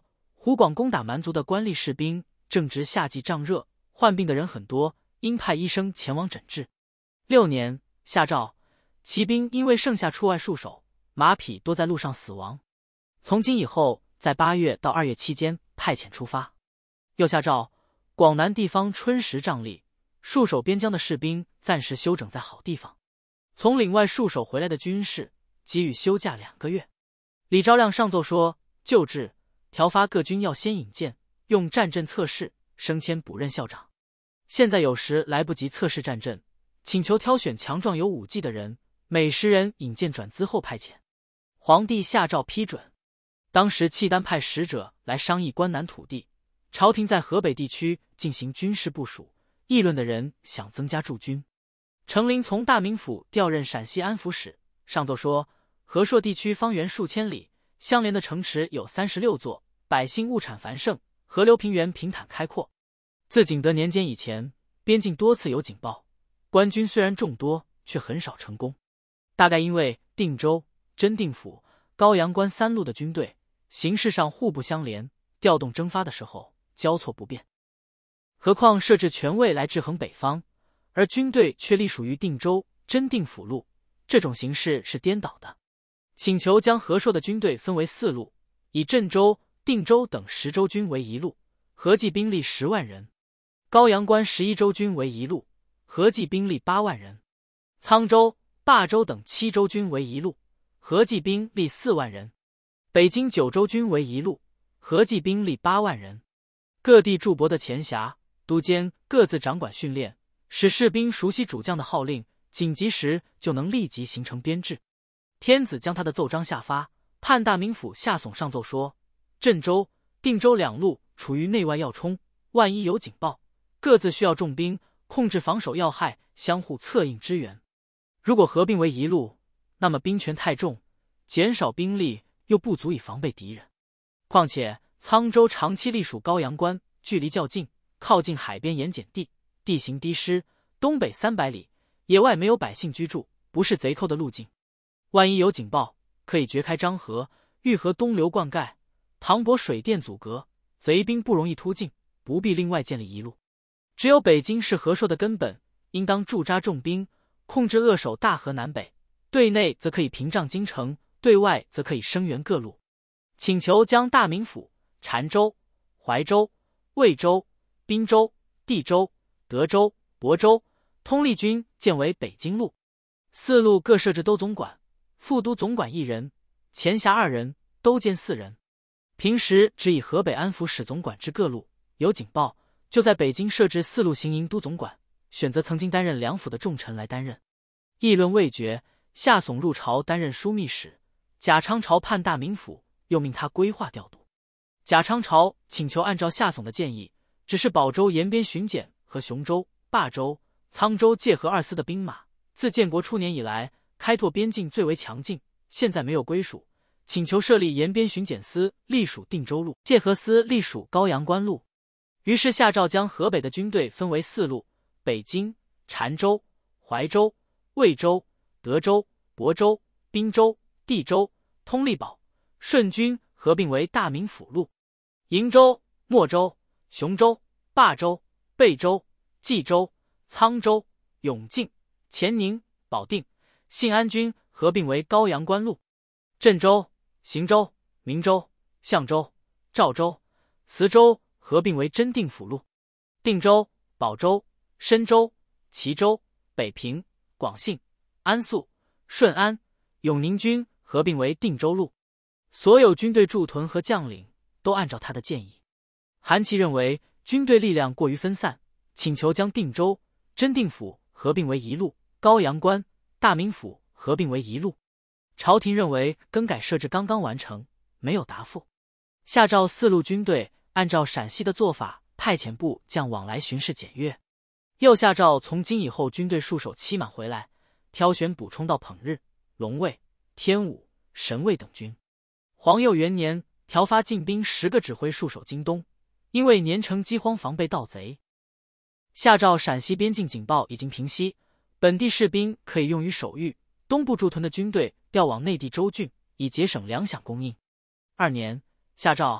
湖广攻打蛮族的官吏士兵正值夏季胀热，患病的人很多，应派医生前往诊治。6年，夏诏，骑兵因为盛夏出外戍守，马匹多在路上死亡。从今以后，在8月到2月期间派遣出发。又下诏，广南地方春时瘴疠，戍守边疆的士兵暂时休整在好地方。从岭外戍守回来的军士，给予休假2个月。李昭亮上奏说，旧制调发各军要先引荐，用战阵测试，升迁补任校长。现在有时来不及测试战阵，请求挑选强壮有武技的人，每10人引荐转资后派遣。皇帝下诏批准。当时契丹派使者来商议关南土地，朝廷在河北地区进行军事部署，议论的人想增加驻军。程琳从大名府调任陕西安抚使，上奏说，和硕地区方圆数千里，相连的城池有36座，百姓物产繁盛，河流平原平坦开阔。自景德年间以前，边境多次有警报，官军虽然众多，却很少成功。大概因为定州、真定府、高阳关3路的军队形势上互不相连，调动征发的时候交错不便。何况设置权位来制衡北方，而军队却隶属于定州、真定府路，这种形势是颠倒的。请求将和硕的军队分为4路，以镇州、定州等10州军为一路，合计兵力10万人；高阳关11州军为一路，合计兵力8万人；沧州、霸州等7州军为一路，合计兵力4万人；北京9州军为一路，合计兵力8万人。各地驻泊的前辖、都监各自掌管训练，使士兵熟悉主将的号令，紧急时就能立即形成编制。天子将他的奏章下发，判大名府下耸上奏说，镇州、定州2路处于内外要冲，万一有警报，各自需要重兵控制防守要害，相互策应支援。如果合并为一路，那么兵权太重，减少兵力又不足以防备敌人。况且沧州长期隶属高阳关，距离较近，靠近海边盐碱地，地形低湿，东北300里，野外没有百姓居住，不是贼寇的路径。万一有警报，可以掘开漳河，御河东流灌溉，唐伯水电阻隔，贼兵不容易突进，不必另外建立一路。只有北京是和硕的根本，应当驻扎重兵，控制扼守大河南北，对内则可以屏障京城，对外则可以声援各路。请求将大名府、澶州、怀州、魏州、滨州、地州、德州、亳州、通利军建为北京路，4路各设置都总管、副都总管1人，前辖2人，都监4人。平时只以河北安抚使总管制各路，有警报就在北京设置4路行营都总管，选择曾经担任两府的重臣来担任。议论未决，下耸入朝担任枢密使。贾昌朝判大名府，又命他规划调度。贾昌朝请求按照下耸的建议，只是保州沿边巡检和雄州、霸州、沧州界河2司的兵马，自建国初年以来，开拓边境最为强劲，现在没有归属，请求设立沿边巡检司，隶属定州路；界河司隶属高阳关路。于是下诏将河北的军队分为4路：北京、澶州、怀州、魏州、德州、亳州、滨州、地州、通利堡、顺军合并为大名府路；瀛州、莫州、雄州、霸州、贝州、冀州、沧州、永靖、乾宁、保定、信安军合并为高阳关路；镇州、邢州、明州、象州、赵州、磁州合并为真定府路；定州、保州、深州、齐州、北平、广信、安肃、顺安、永宁军合并为定州路。所有军队驻屯和将领都按照他的建议。韩琦认为军队力量过于分散，请求将定州、真定府合并为一路，高阳关、大名府合并为一路。朝廷认为更改设置刚刚完成，没有答复。下诏4路军队按照陕西的做法，派遣部将往来巡视检阅。又下诏从今以后军队戍守期满回来，挑选补充到捧日、龙卫、天武、神卫等军。皇佑元年，调发禁兵10个指挥戍守京东，因为年成饥荒，防备盗贼。下诏陕西边境警报已经平息，本地士兵可以用于守御，东部驻屯的军队调往内地州郡，以节省粮饷供应。2年，下诏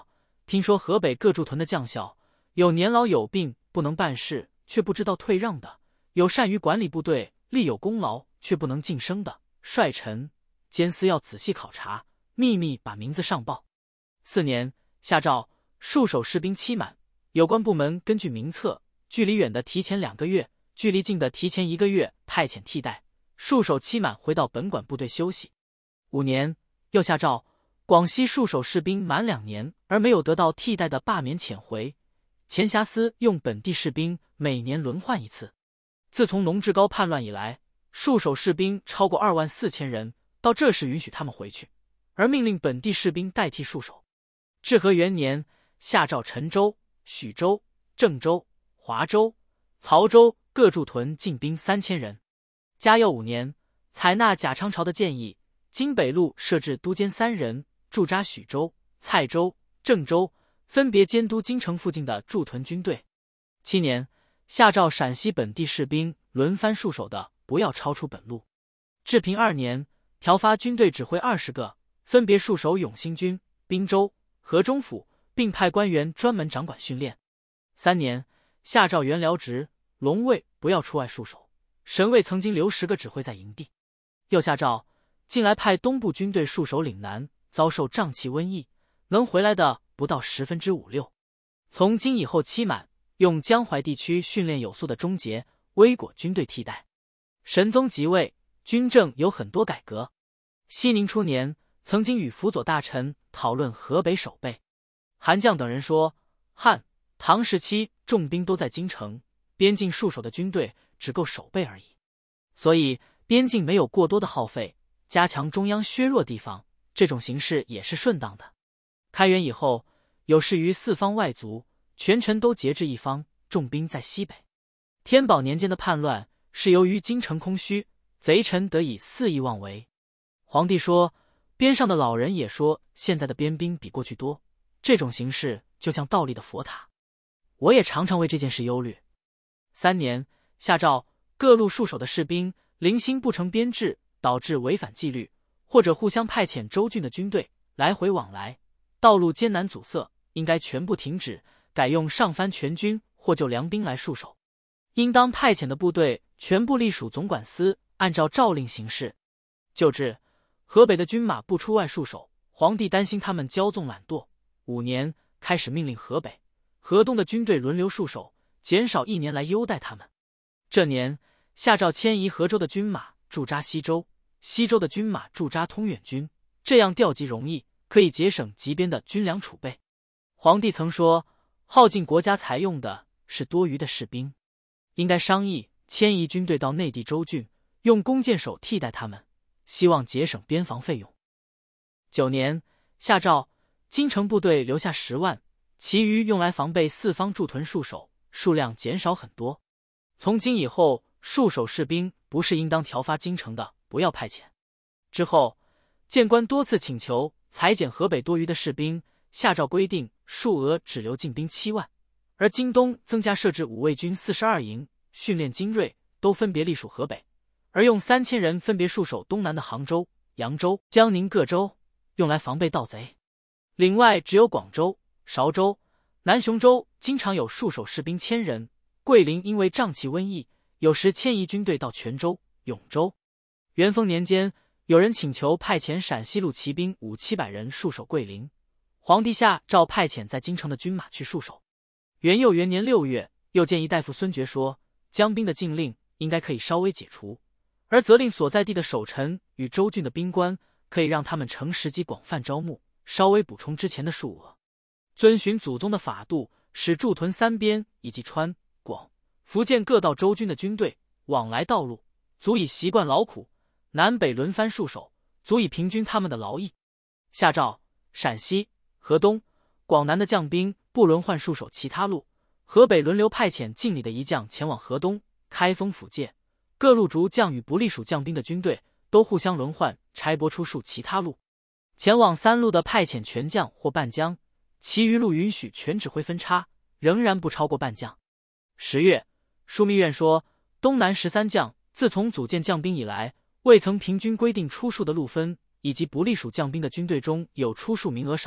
听说河北各驻屯的将校，有年老有病不能办事却不知道退让的，有善于管理部队立有功劳却不能晋升的，率臣监司要仔细考察，秘密把名字上报。4年，下诏戍守士兵期满，有关部门根据名册，距离远的提前2个月，距离近的提前1个月派遣替代，戍守期满回到本管部队休息。5年，又下诏广西戍守士兵满2年而没有得到替代的罢免遣回，前辖司用本地士兵每年轮换1次。自从农志高叛乱以来，戍守士兵超过24000人，到这时允许他们回去，而命令本地士兵代替戍守。至和元年，下诏陈州、许州、郑州、华州、曹州各驻屯进兵3000人。嘉佑5年，采纳贾昌朝的建议，经北路设置都监3人，驻扎许州、蔡州、郑州，分别监督京城附近的驻屯军队。7年，下诏陕西本地士兵轮番戍守的不要超出本路。治平2年，调发军队指挥20个，分别戍守永兴军、滨州、河中府，并派官员专门掌管训练。3年，下诏原辽职、龙卫不要出外戍守，神卫曾经留10个指挥在营地。又下诏近来派东部军队戍守岭南，遭受瘴气瘟疫，能回来的不到6%。从今以后期满，用江淮地区训练有素的忠节、威果军队替代。神宗即位，军政有很多改革。熙宁初年，曾经与辅佐大臣讨论河北守备。韩绛等人说，汉、唐时期重兵都在京城，边境戍守的军队只够守备而已，所以边境没有过多的耗费，加强中央削弱地方，这种形势也是顺当的。开元以后，有事于四方外族，权臣都节制一方，重兵在西北。天宝年间的叛乱是由于京城空虚，贼臣得以肆意妄为。皇帝说，边上的老人也说现在的边兵比过去多，这种形势就像倒立的佛塔。我也常常为这件事忧虑。3年，下诏各路戍守的士兵零星不成编制，导致违反纪律，或者互相派遣州郡的军队来回往来，道路艰难阻塞，应该全部停止，改用上番全军或就良兵来戍守。应当派遣的部队全部隶属总管司，按照诏令行事。就至河北的军马不出外戍守，皇帝担心他们骄纵懒惰，5年开始命令河北、河东的军队轮流戍守，减少1年来优待他们。这年，下诏迁移河州的军马驻扎西州，西州的军马驻扎通远军，这样调集容易，可以节省集边的军粮储备。皇帝曾说，耗尽国家财用的是多余的士兵，应该商议迁移军队到内地州郡，用弓箭手替代他们，希望节省边防费用。9年，下诏京城部队留下10万，其余用来防备四方驻屯戍守，数量减少很多。从今以后，戍守士兵不是应当调发京城的，不要派遣。之后，谏官多次请求裁减河北多余的士兵，下诏规定数额只留进兵7万，而京东增加设置5卫军42营，训练精锐，都分别隶属河北，而用3000人分别戍守东南的杭州、扬州、江宁各州，用来防备盗贼。另外只有广州、韶州、南雄州经常有戍守士兵1000人，桂林因为瘴气瘟疫，有时迁移军队到泉州、永州。元丰年间，有人请求派遣陕西路骑兵500-700人戍守桂林，皇帝下诏派遣在京城的军马去戍守。元佑元年6月，又建议大夫孙觉说，江兵的禁令应该可以稍微解除，而责令所在地的守臣与州郡的兵官，可以让他们乘时机广泛招募，稍微补充之前的数额。遵循祖宗的法度，使驻屯3边以及川、广、福建各道州军的军队往来道路，足以习惯劳苦，南北轮番戍守，足以平均他们的劳役。下诏陕西、河东、广南的将兵不轮换戍守其他路，河北轮流派遣境里的一将前往河东、开封府界，各路逐将与不隶属将兵的军队都互相轮换差拨出戍其他路。前往3路的派遣全将或半将，其余路允许全指挥分差，仍然不超过半将。10月，枢密院说，东南13将自从组建将兵以来，未曾平均规定出戍的路分，以及不隶属将兵的军队中有出戍名额少，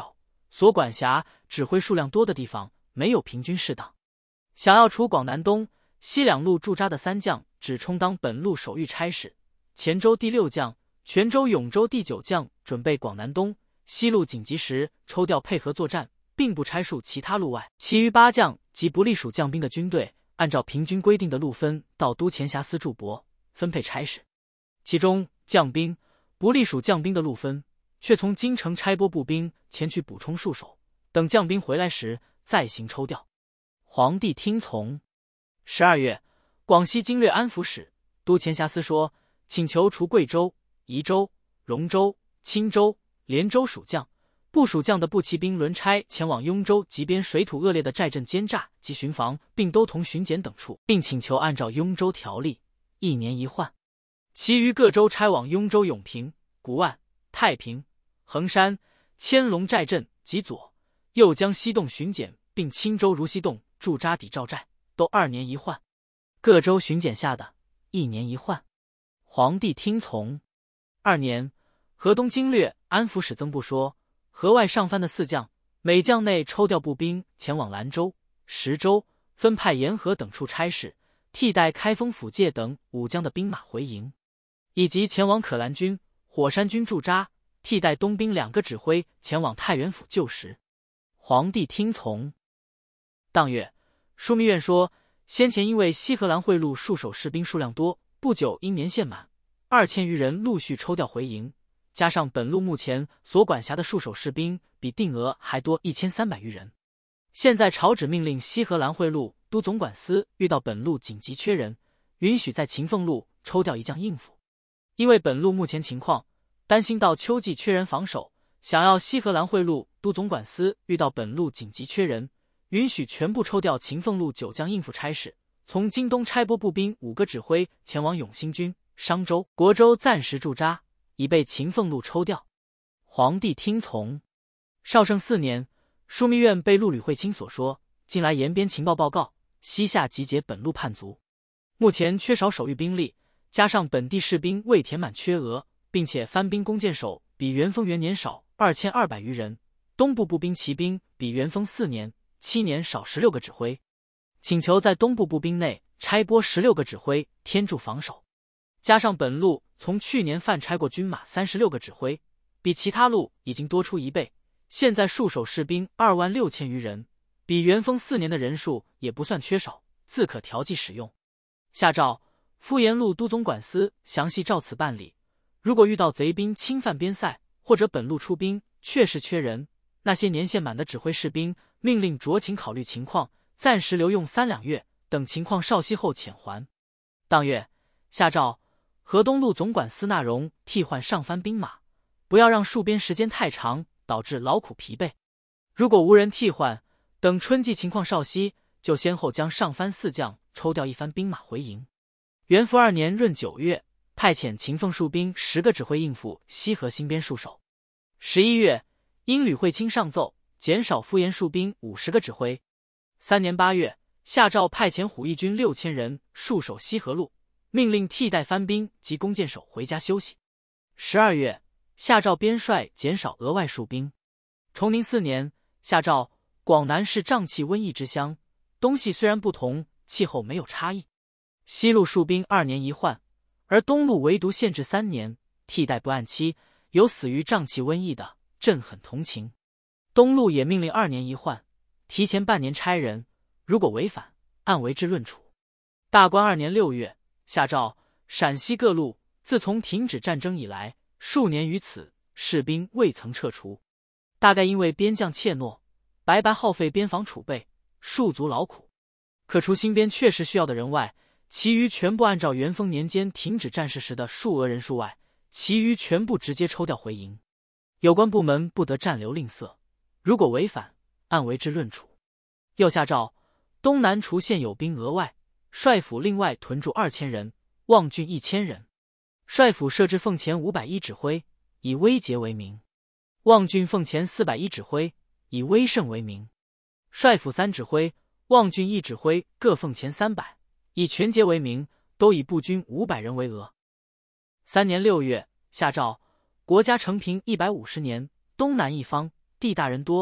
所管辖指挥数量多的地方没有平均适当。想要除广南东、西两路驻扎的3将，只充当本路守御差事。黔州第6将、泉州、永州第9将准备广南东、西路紧急时抽调配合作战，并不差数其他路外。其余8将及不隶属将兵的军队，按照平均规定的路分到都前辖司驻泊，分配差事。其中将兵、不隶属将兵的路分，却从京城差拨步兵前去补充戍守，等将兵回来时再行抽调。皇帝听从。12月，广西经略安抚使、都前辖司说，请求除贵州、宜州、荣州、钦州、连州属将、部属将的步骑兵轮差前往雍州及边水土恶劣的寨镇监察及巡防，并都同巡检等处，并请求按照雍州条例1年一换。其余各州差往雍州永平、古万、太平、衡山、千龙寨镇及左、右江西洞巡检，并钦州如西洞驻扎抵赵寨，都2年一换。各州巡检下的1年一换。皇帝听从。2年，河东经略安抚使曾布说，河外上番的4将，每将内抽调步兵前往兰州、石州，分派沿河等处差事，替代开封府界等5将的兵马回营，以及前往可兰军、火山军驻扎，替代东兵2个指挥前往太原府救时。皇帝听从。当月，枢密院说，先前因为西河兰会路戍守士兵数量多，不久因年限满，2000余人陆续抽调回营，加上本路目前所管辖的戍守士兵比定额还多1300余人。现在朝旨命令西河兰会路都总管司遇到本路紧急缺人，允许在秦凤路抽调1将应付。因为本路目前情况，担心到秋季缺人防守，想要西河兰会路都总管司遇到本路紧急缺人，允许全部抽调秦凤路9将应付差事，从京东差拨步兵5个指挥前往永兴军、商州、国州暂时驻扎，以备秦凤路抽调。皇帝听从。绍圣4年，枢密院被陆吕惠卿所说，近来延边情报报告，西夏集结本路叛族，目前缺少守御兵力，加上本地士兵未填满缺额，并且番兵弓箭手比元丰元年少2200余人，东部步兵骑兵比元丰4年、7年少16个指挥，请求在东部步兵内差拨16个指挥添驻防守，加上本路从去年犯差过军马36个指挥，比其他路已经多出1倍，现在戍守士兵26000余人，比元丰4年的人数也不算缺少，自可调剂使用。下诏敷延路都总管司详细照此办理。如果遇到贼兵侵犯边塞，或者本路出兵确实缺人，那些年限满的指挥士兵，命令酌情考虑情况，暂时留用3两月，等情况稍息后遣还。当月，下诏河东路总管司纳荣替换上番兵马，不要让戍边时间太长，导致劳苦疲惫。如果无人替换，等春季情况稍息，就先后将上番4将抽调1番兵马回营。元符2年闰9月，派遣秦凤戍兵10个指挥应付西河新边戍守。11月，因吕惠卿上奏，减少敷延戍兵50个指挥。3年8月，下诏派遣虎翼军6000人戍守西河路，命令替代番兵及弓箭手回家休息。12月，下诏边帅减少额外戍兵。崇宁4年，下诏广南是瘴气瘟疫之乡，东西虽然不同，气候没有差异。西路戍兵2年一换，而东路唯独限制3年，替代不按期，有死于瘴气瘟疫的，朕很同情。东路也命令2年一换，提前半年差人，如果违反，按为之论处。大观2年6月，下诏陕西各路自从停止战争以来，数年于此，士兵未曾撤除，大概因为边将怯懦，白白耗费边防储备，戍卒劳苦。可除新边确实需要的人外，其余全部按照元丰年间停止战事时的数额人数外，其余全部直接抽调回营。有关部门不得暂留吝啬，如果违反，按为之论处。又下诏东南除现有兵额外，帅府另外屯驻2000人，望郡1000人。帅府设置俸前510指挥，以威节为名；望郡俸前410指挥，以威胜为名。帅府3指挥，望郡1指挥各俸前300，以全节为名，都以步军500人为额。3年6月，下诏国家承平150年，东南一方，地大人多，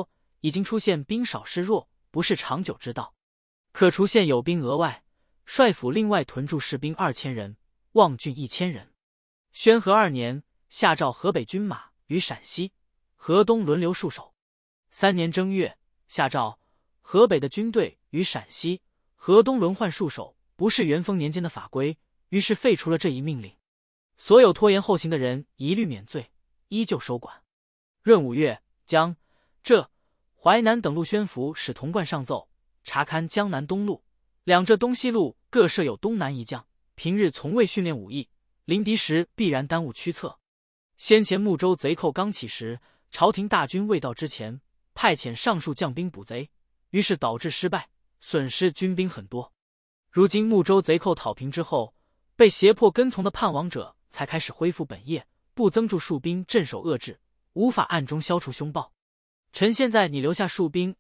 已经出现兵少势弱，不是长久之道，可除现有兵额外，帅府另外屯驻士兵2000人，望郡1000人。宣和2年，下诏河北军马与陕西、河东轮流戍守。3年正月，下诏河北的军队与陕西、河东轮换戍守，不是元丰年间的法规，于是废除了这一命令。所有拖延后行的人一律免罪，依旧收管。闰5月，江、浙、淮南等路宣抚使童贯上奏，查勘江南东路，两浙东西路各设有东南一将，平日从未训练武艺，临敌时必然耽误驱策。先前睦州贼寇刚起时，朝廷大军未到之前，派遣上述将兵捕贼，于是导致失败，损失军兵很多。如今睦州贼寇讨平之后，被胁迫跟从的叛王者才开始恢复本业，不增驻戍兵镇守遏制，无法暗中消除凶暴。臣现在拟留下戍兵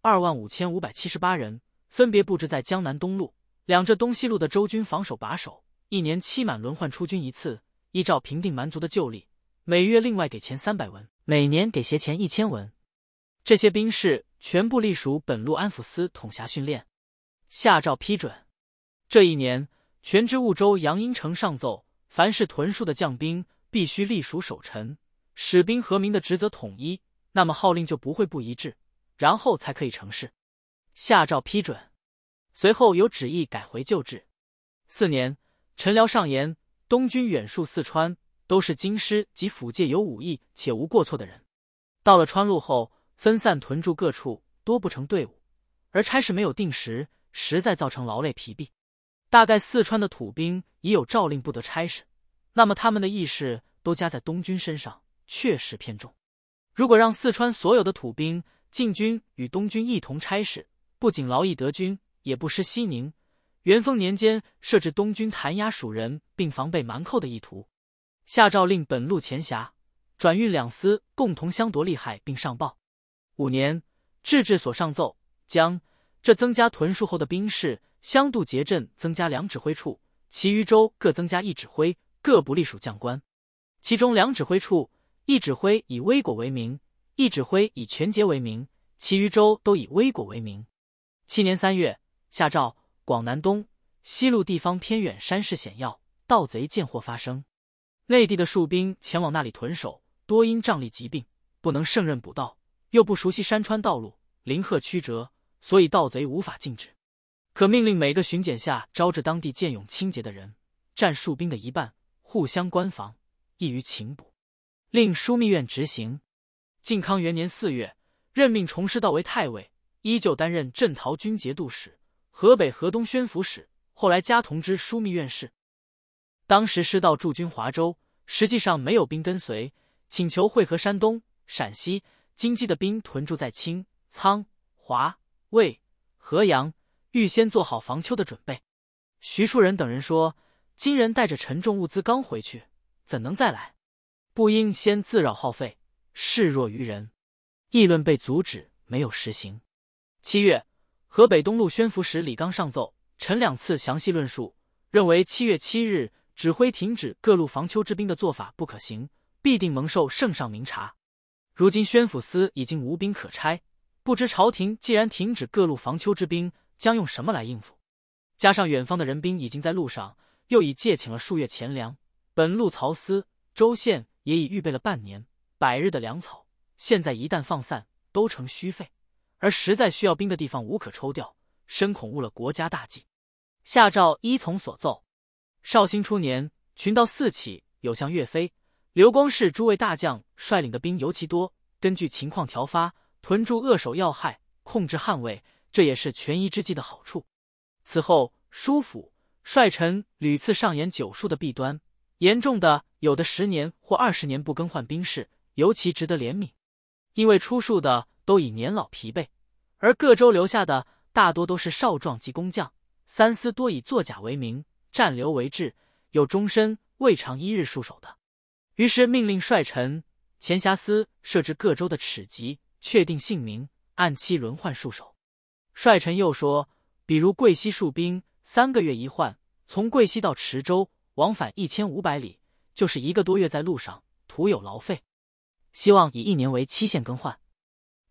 25578人，分别布置在江南东路、两浙东西路的州军防守把守，一年期满轮换出军一次，依照平定蛮族的旧例，每月另外给钱300文，每年给协钱1000文。这些兵士全部隶属本路安抚司统辖训练。下诏批准。这一年，全知婺州杨英成上奏，凡是屯戍的将兵必须隶属守臣，使兵和民的职责统一，那么号令就不会不一致，然后才可以成事。下诏批准。随后有旨意改回旧制。4年，陈辽上言，东军远戍四川，都是京师及府界有武艺且无过错的人。到了川路后，分散屯驻各处，多不成队伍，而差事没有定时，实在造成劳累疲弊。大概四川的土兵已有诏令不得差事，那么他们的意识都加在东军身上，确实偏重。如果让四川所有的土兵进军与东军一同差事，不仅劳役德军，也不失西宁。元丰年间设置东军弹压蜀人，并防备蛮寇的意图。下诏令本路前辖、转运两司共同相夺利害，并上报。5年，制置所上奏，将这增加屯戍后的兵士，相渡节镇增加2指挥处，其余州各增加1指挥，各不隶属将官。其中2指挥处，一指挥以威果为名，一指挥以权节为名，其余州都以威果为名。7年3月，下诏广南东西路地方偏远山势险要，盗贼见获发生，内地的戍兵前往那里屯守，多因瘴疠疾病不能胜任捕盗，又不熟悉山川道路，林壑曲折，所以盗贼无法禁止。可命令每个巡检下招致当地健勇清洁的人，占戍兵的一半，互相关防，易于擒捕。令枢密院执行。靖康元年4月，任命崇师道为太尉，依旧担任镇陶军节度使、河北河东宣抚使，后来加同知枢密院事。当时师道驻军华州，实际上没有兵跟随，请求会合山东、陕西、京畿的兵屯驻在清、仓、华、渭、河阳，预先做好防秋的准备。徐树人等人说，金人带着沉重物资刚回去，怎能再来？不应先自扰耗费，视若愚人。议论被阻止，没有实行。7月，河北东路宣抚使李纲上奏，陈2次详细论述，认为7月7日指挥停止各路防秋之兵的做法不可行，必定蒙受圣上明察。如今宣抚司已经无兵可差，不知朝廷既然停止各路防秋之兵，将用什么来应付？加上远方的人兵已经在路上，又已借请了数月钱粮，本路曹司、州县也已预备了半年、100日的粮草，现在一旦放散，都成虚费，而实在需要兵的地方无可抽调，深恐误了国家大计。下诏依从所奏。绍兴初年，群盗四起，有向岳飞、刘光世诸位大将率领的兵尤其多，根据情况调发，屯驻扼守要害，控制捍卫，这也是权宜之计的好处。此后，枢府、帅臣屡次上言9数的弊端，严重的有的10年或20年不更换兵士，尤其值得怜悯。因为出戍的都已年老疲惫，而各州留下的大多都是少壮及工匠，三司多以作假为名，占留为制，有终身未尝一日戍守的。于是命令帅臣、前辖司设置各州的齿级，确定姓名，按期轮换戍守。帅臣又说，比如贵西戍兵3个月一换，从贵西到池州往返1500里，就是1个多月在路上，徒有劳费，希望以1年为期限更换。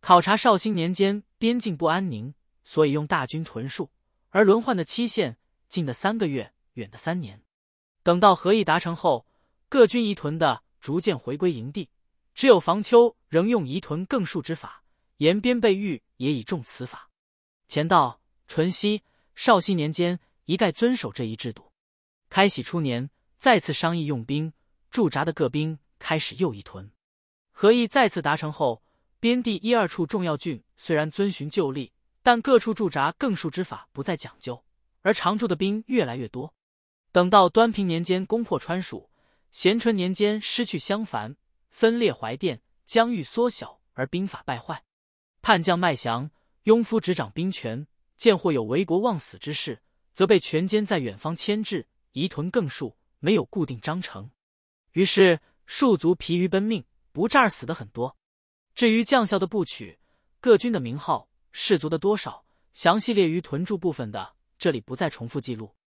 考察绍兴年间边境不安宁，所以用大军屯戍，而轮换的期限近的3个月，远的3年。等到和议达成后，各军移屯的逐渐回归营地，只有房丘仍用移屯更戍之法，沿边备狱也以重此法。乾道、淳熙、绍熙年间一概遵守这一制度。开禧初年再次商议用兵，驻扎的各兵开始又移屯。和议再次达成后，边地1、2处重要郡虽然遵循旧例，但各处驻扎更戍之法不再讲究，而常驻的兵越来越多。等到端平年间攻破川蜀，咸淳年间失去襄樊，分裂淮甸，疆域缩小而兵法败坏。叛将麦降，庸夫执掌兵权，见或有为国忘死之事，则被权奸在远方牵制，移屯更戍，没有固定章程。于是戍卒疲于奔命，不战而死的很多。至于将校的部曲，各军的名号，士卒的多少，详细列于屯驻部分的，这里不再重复记录。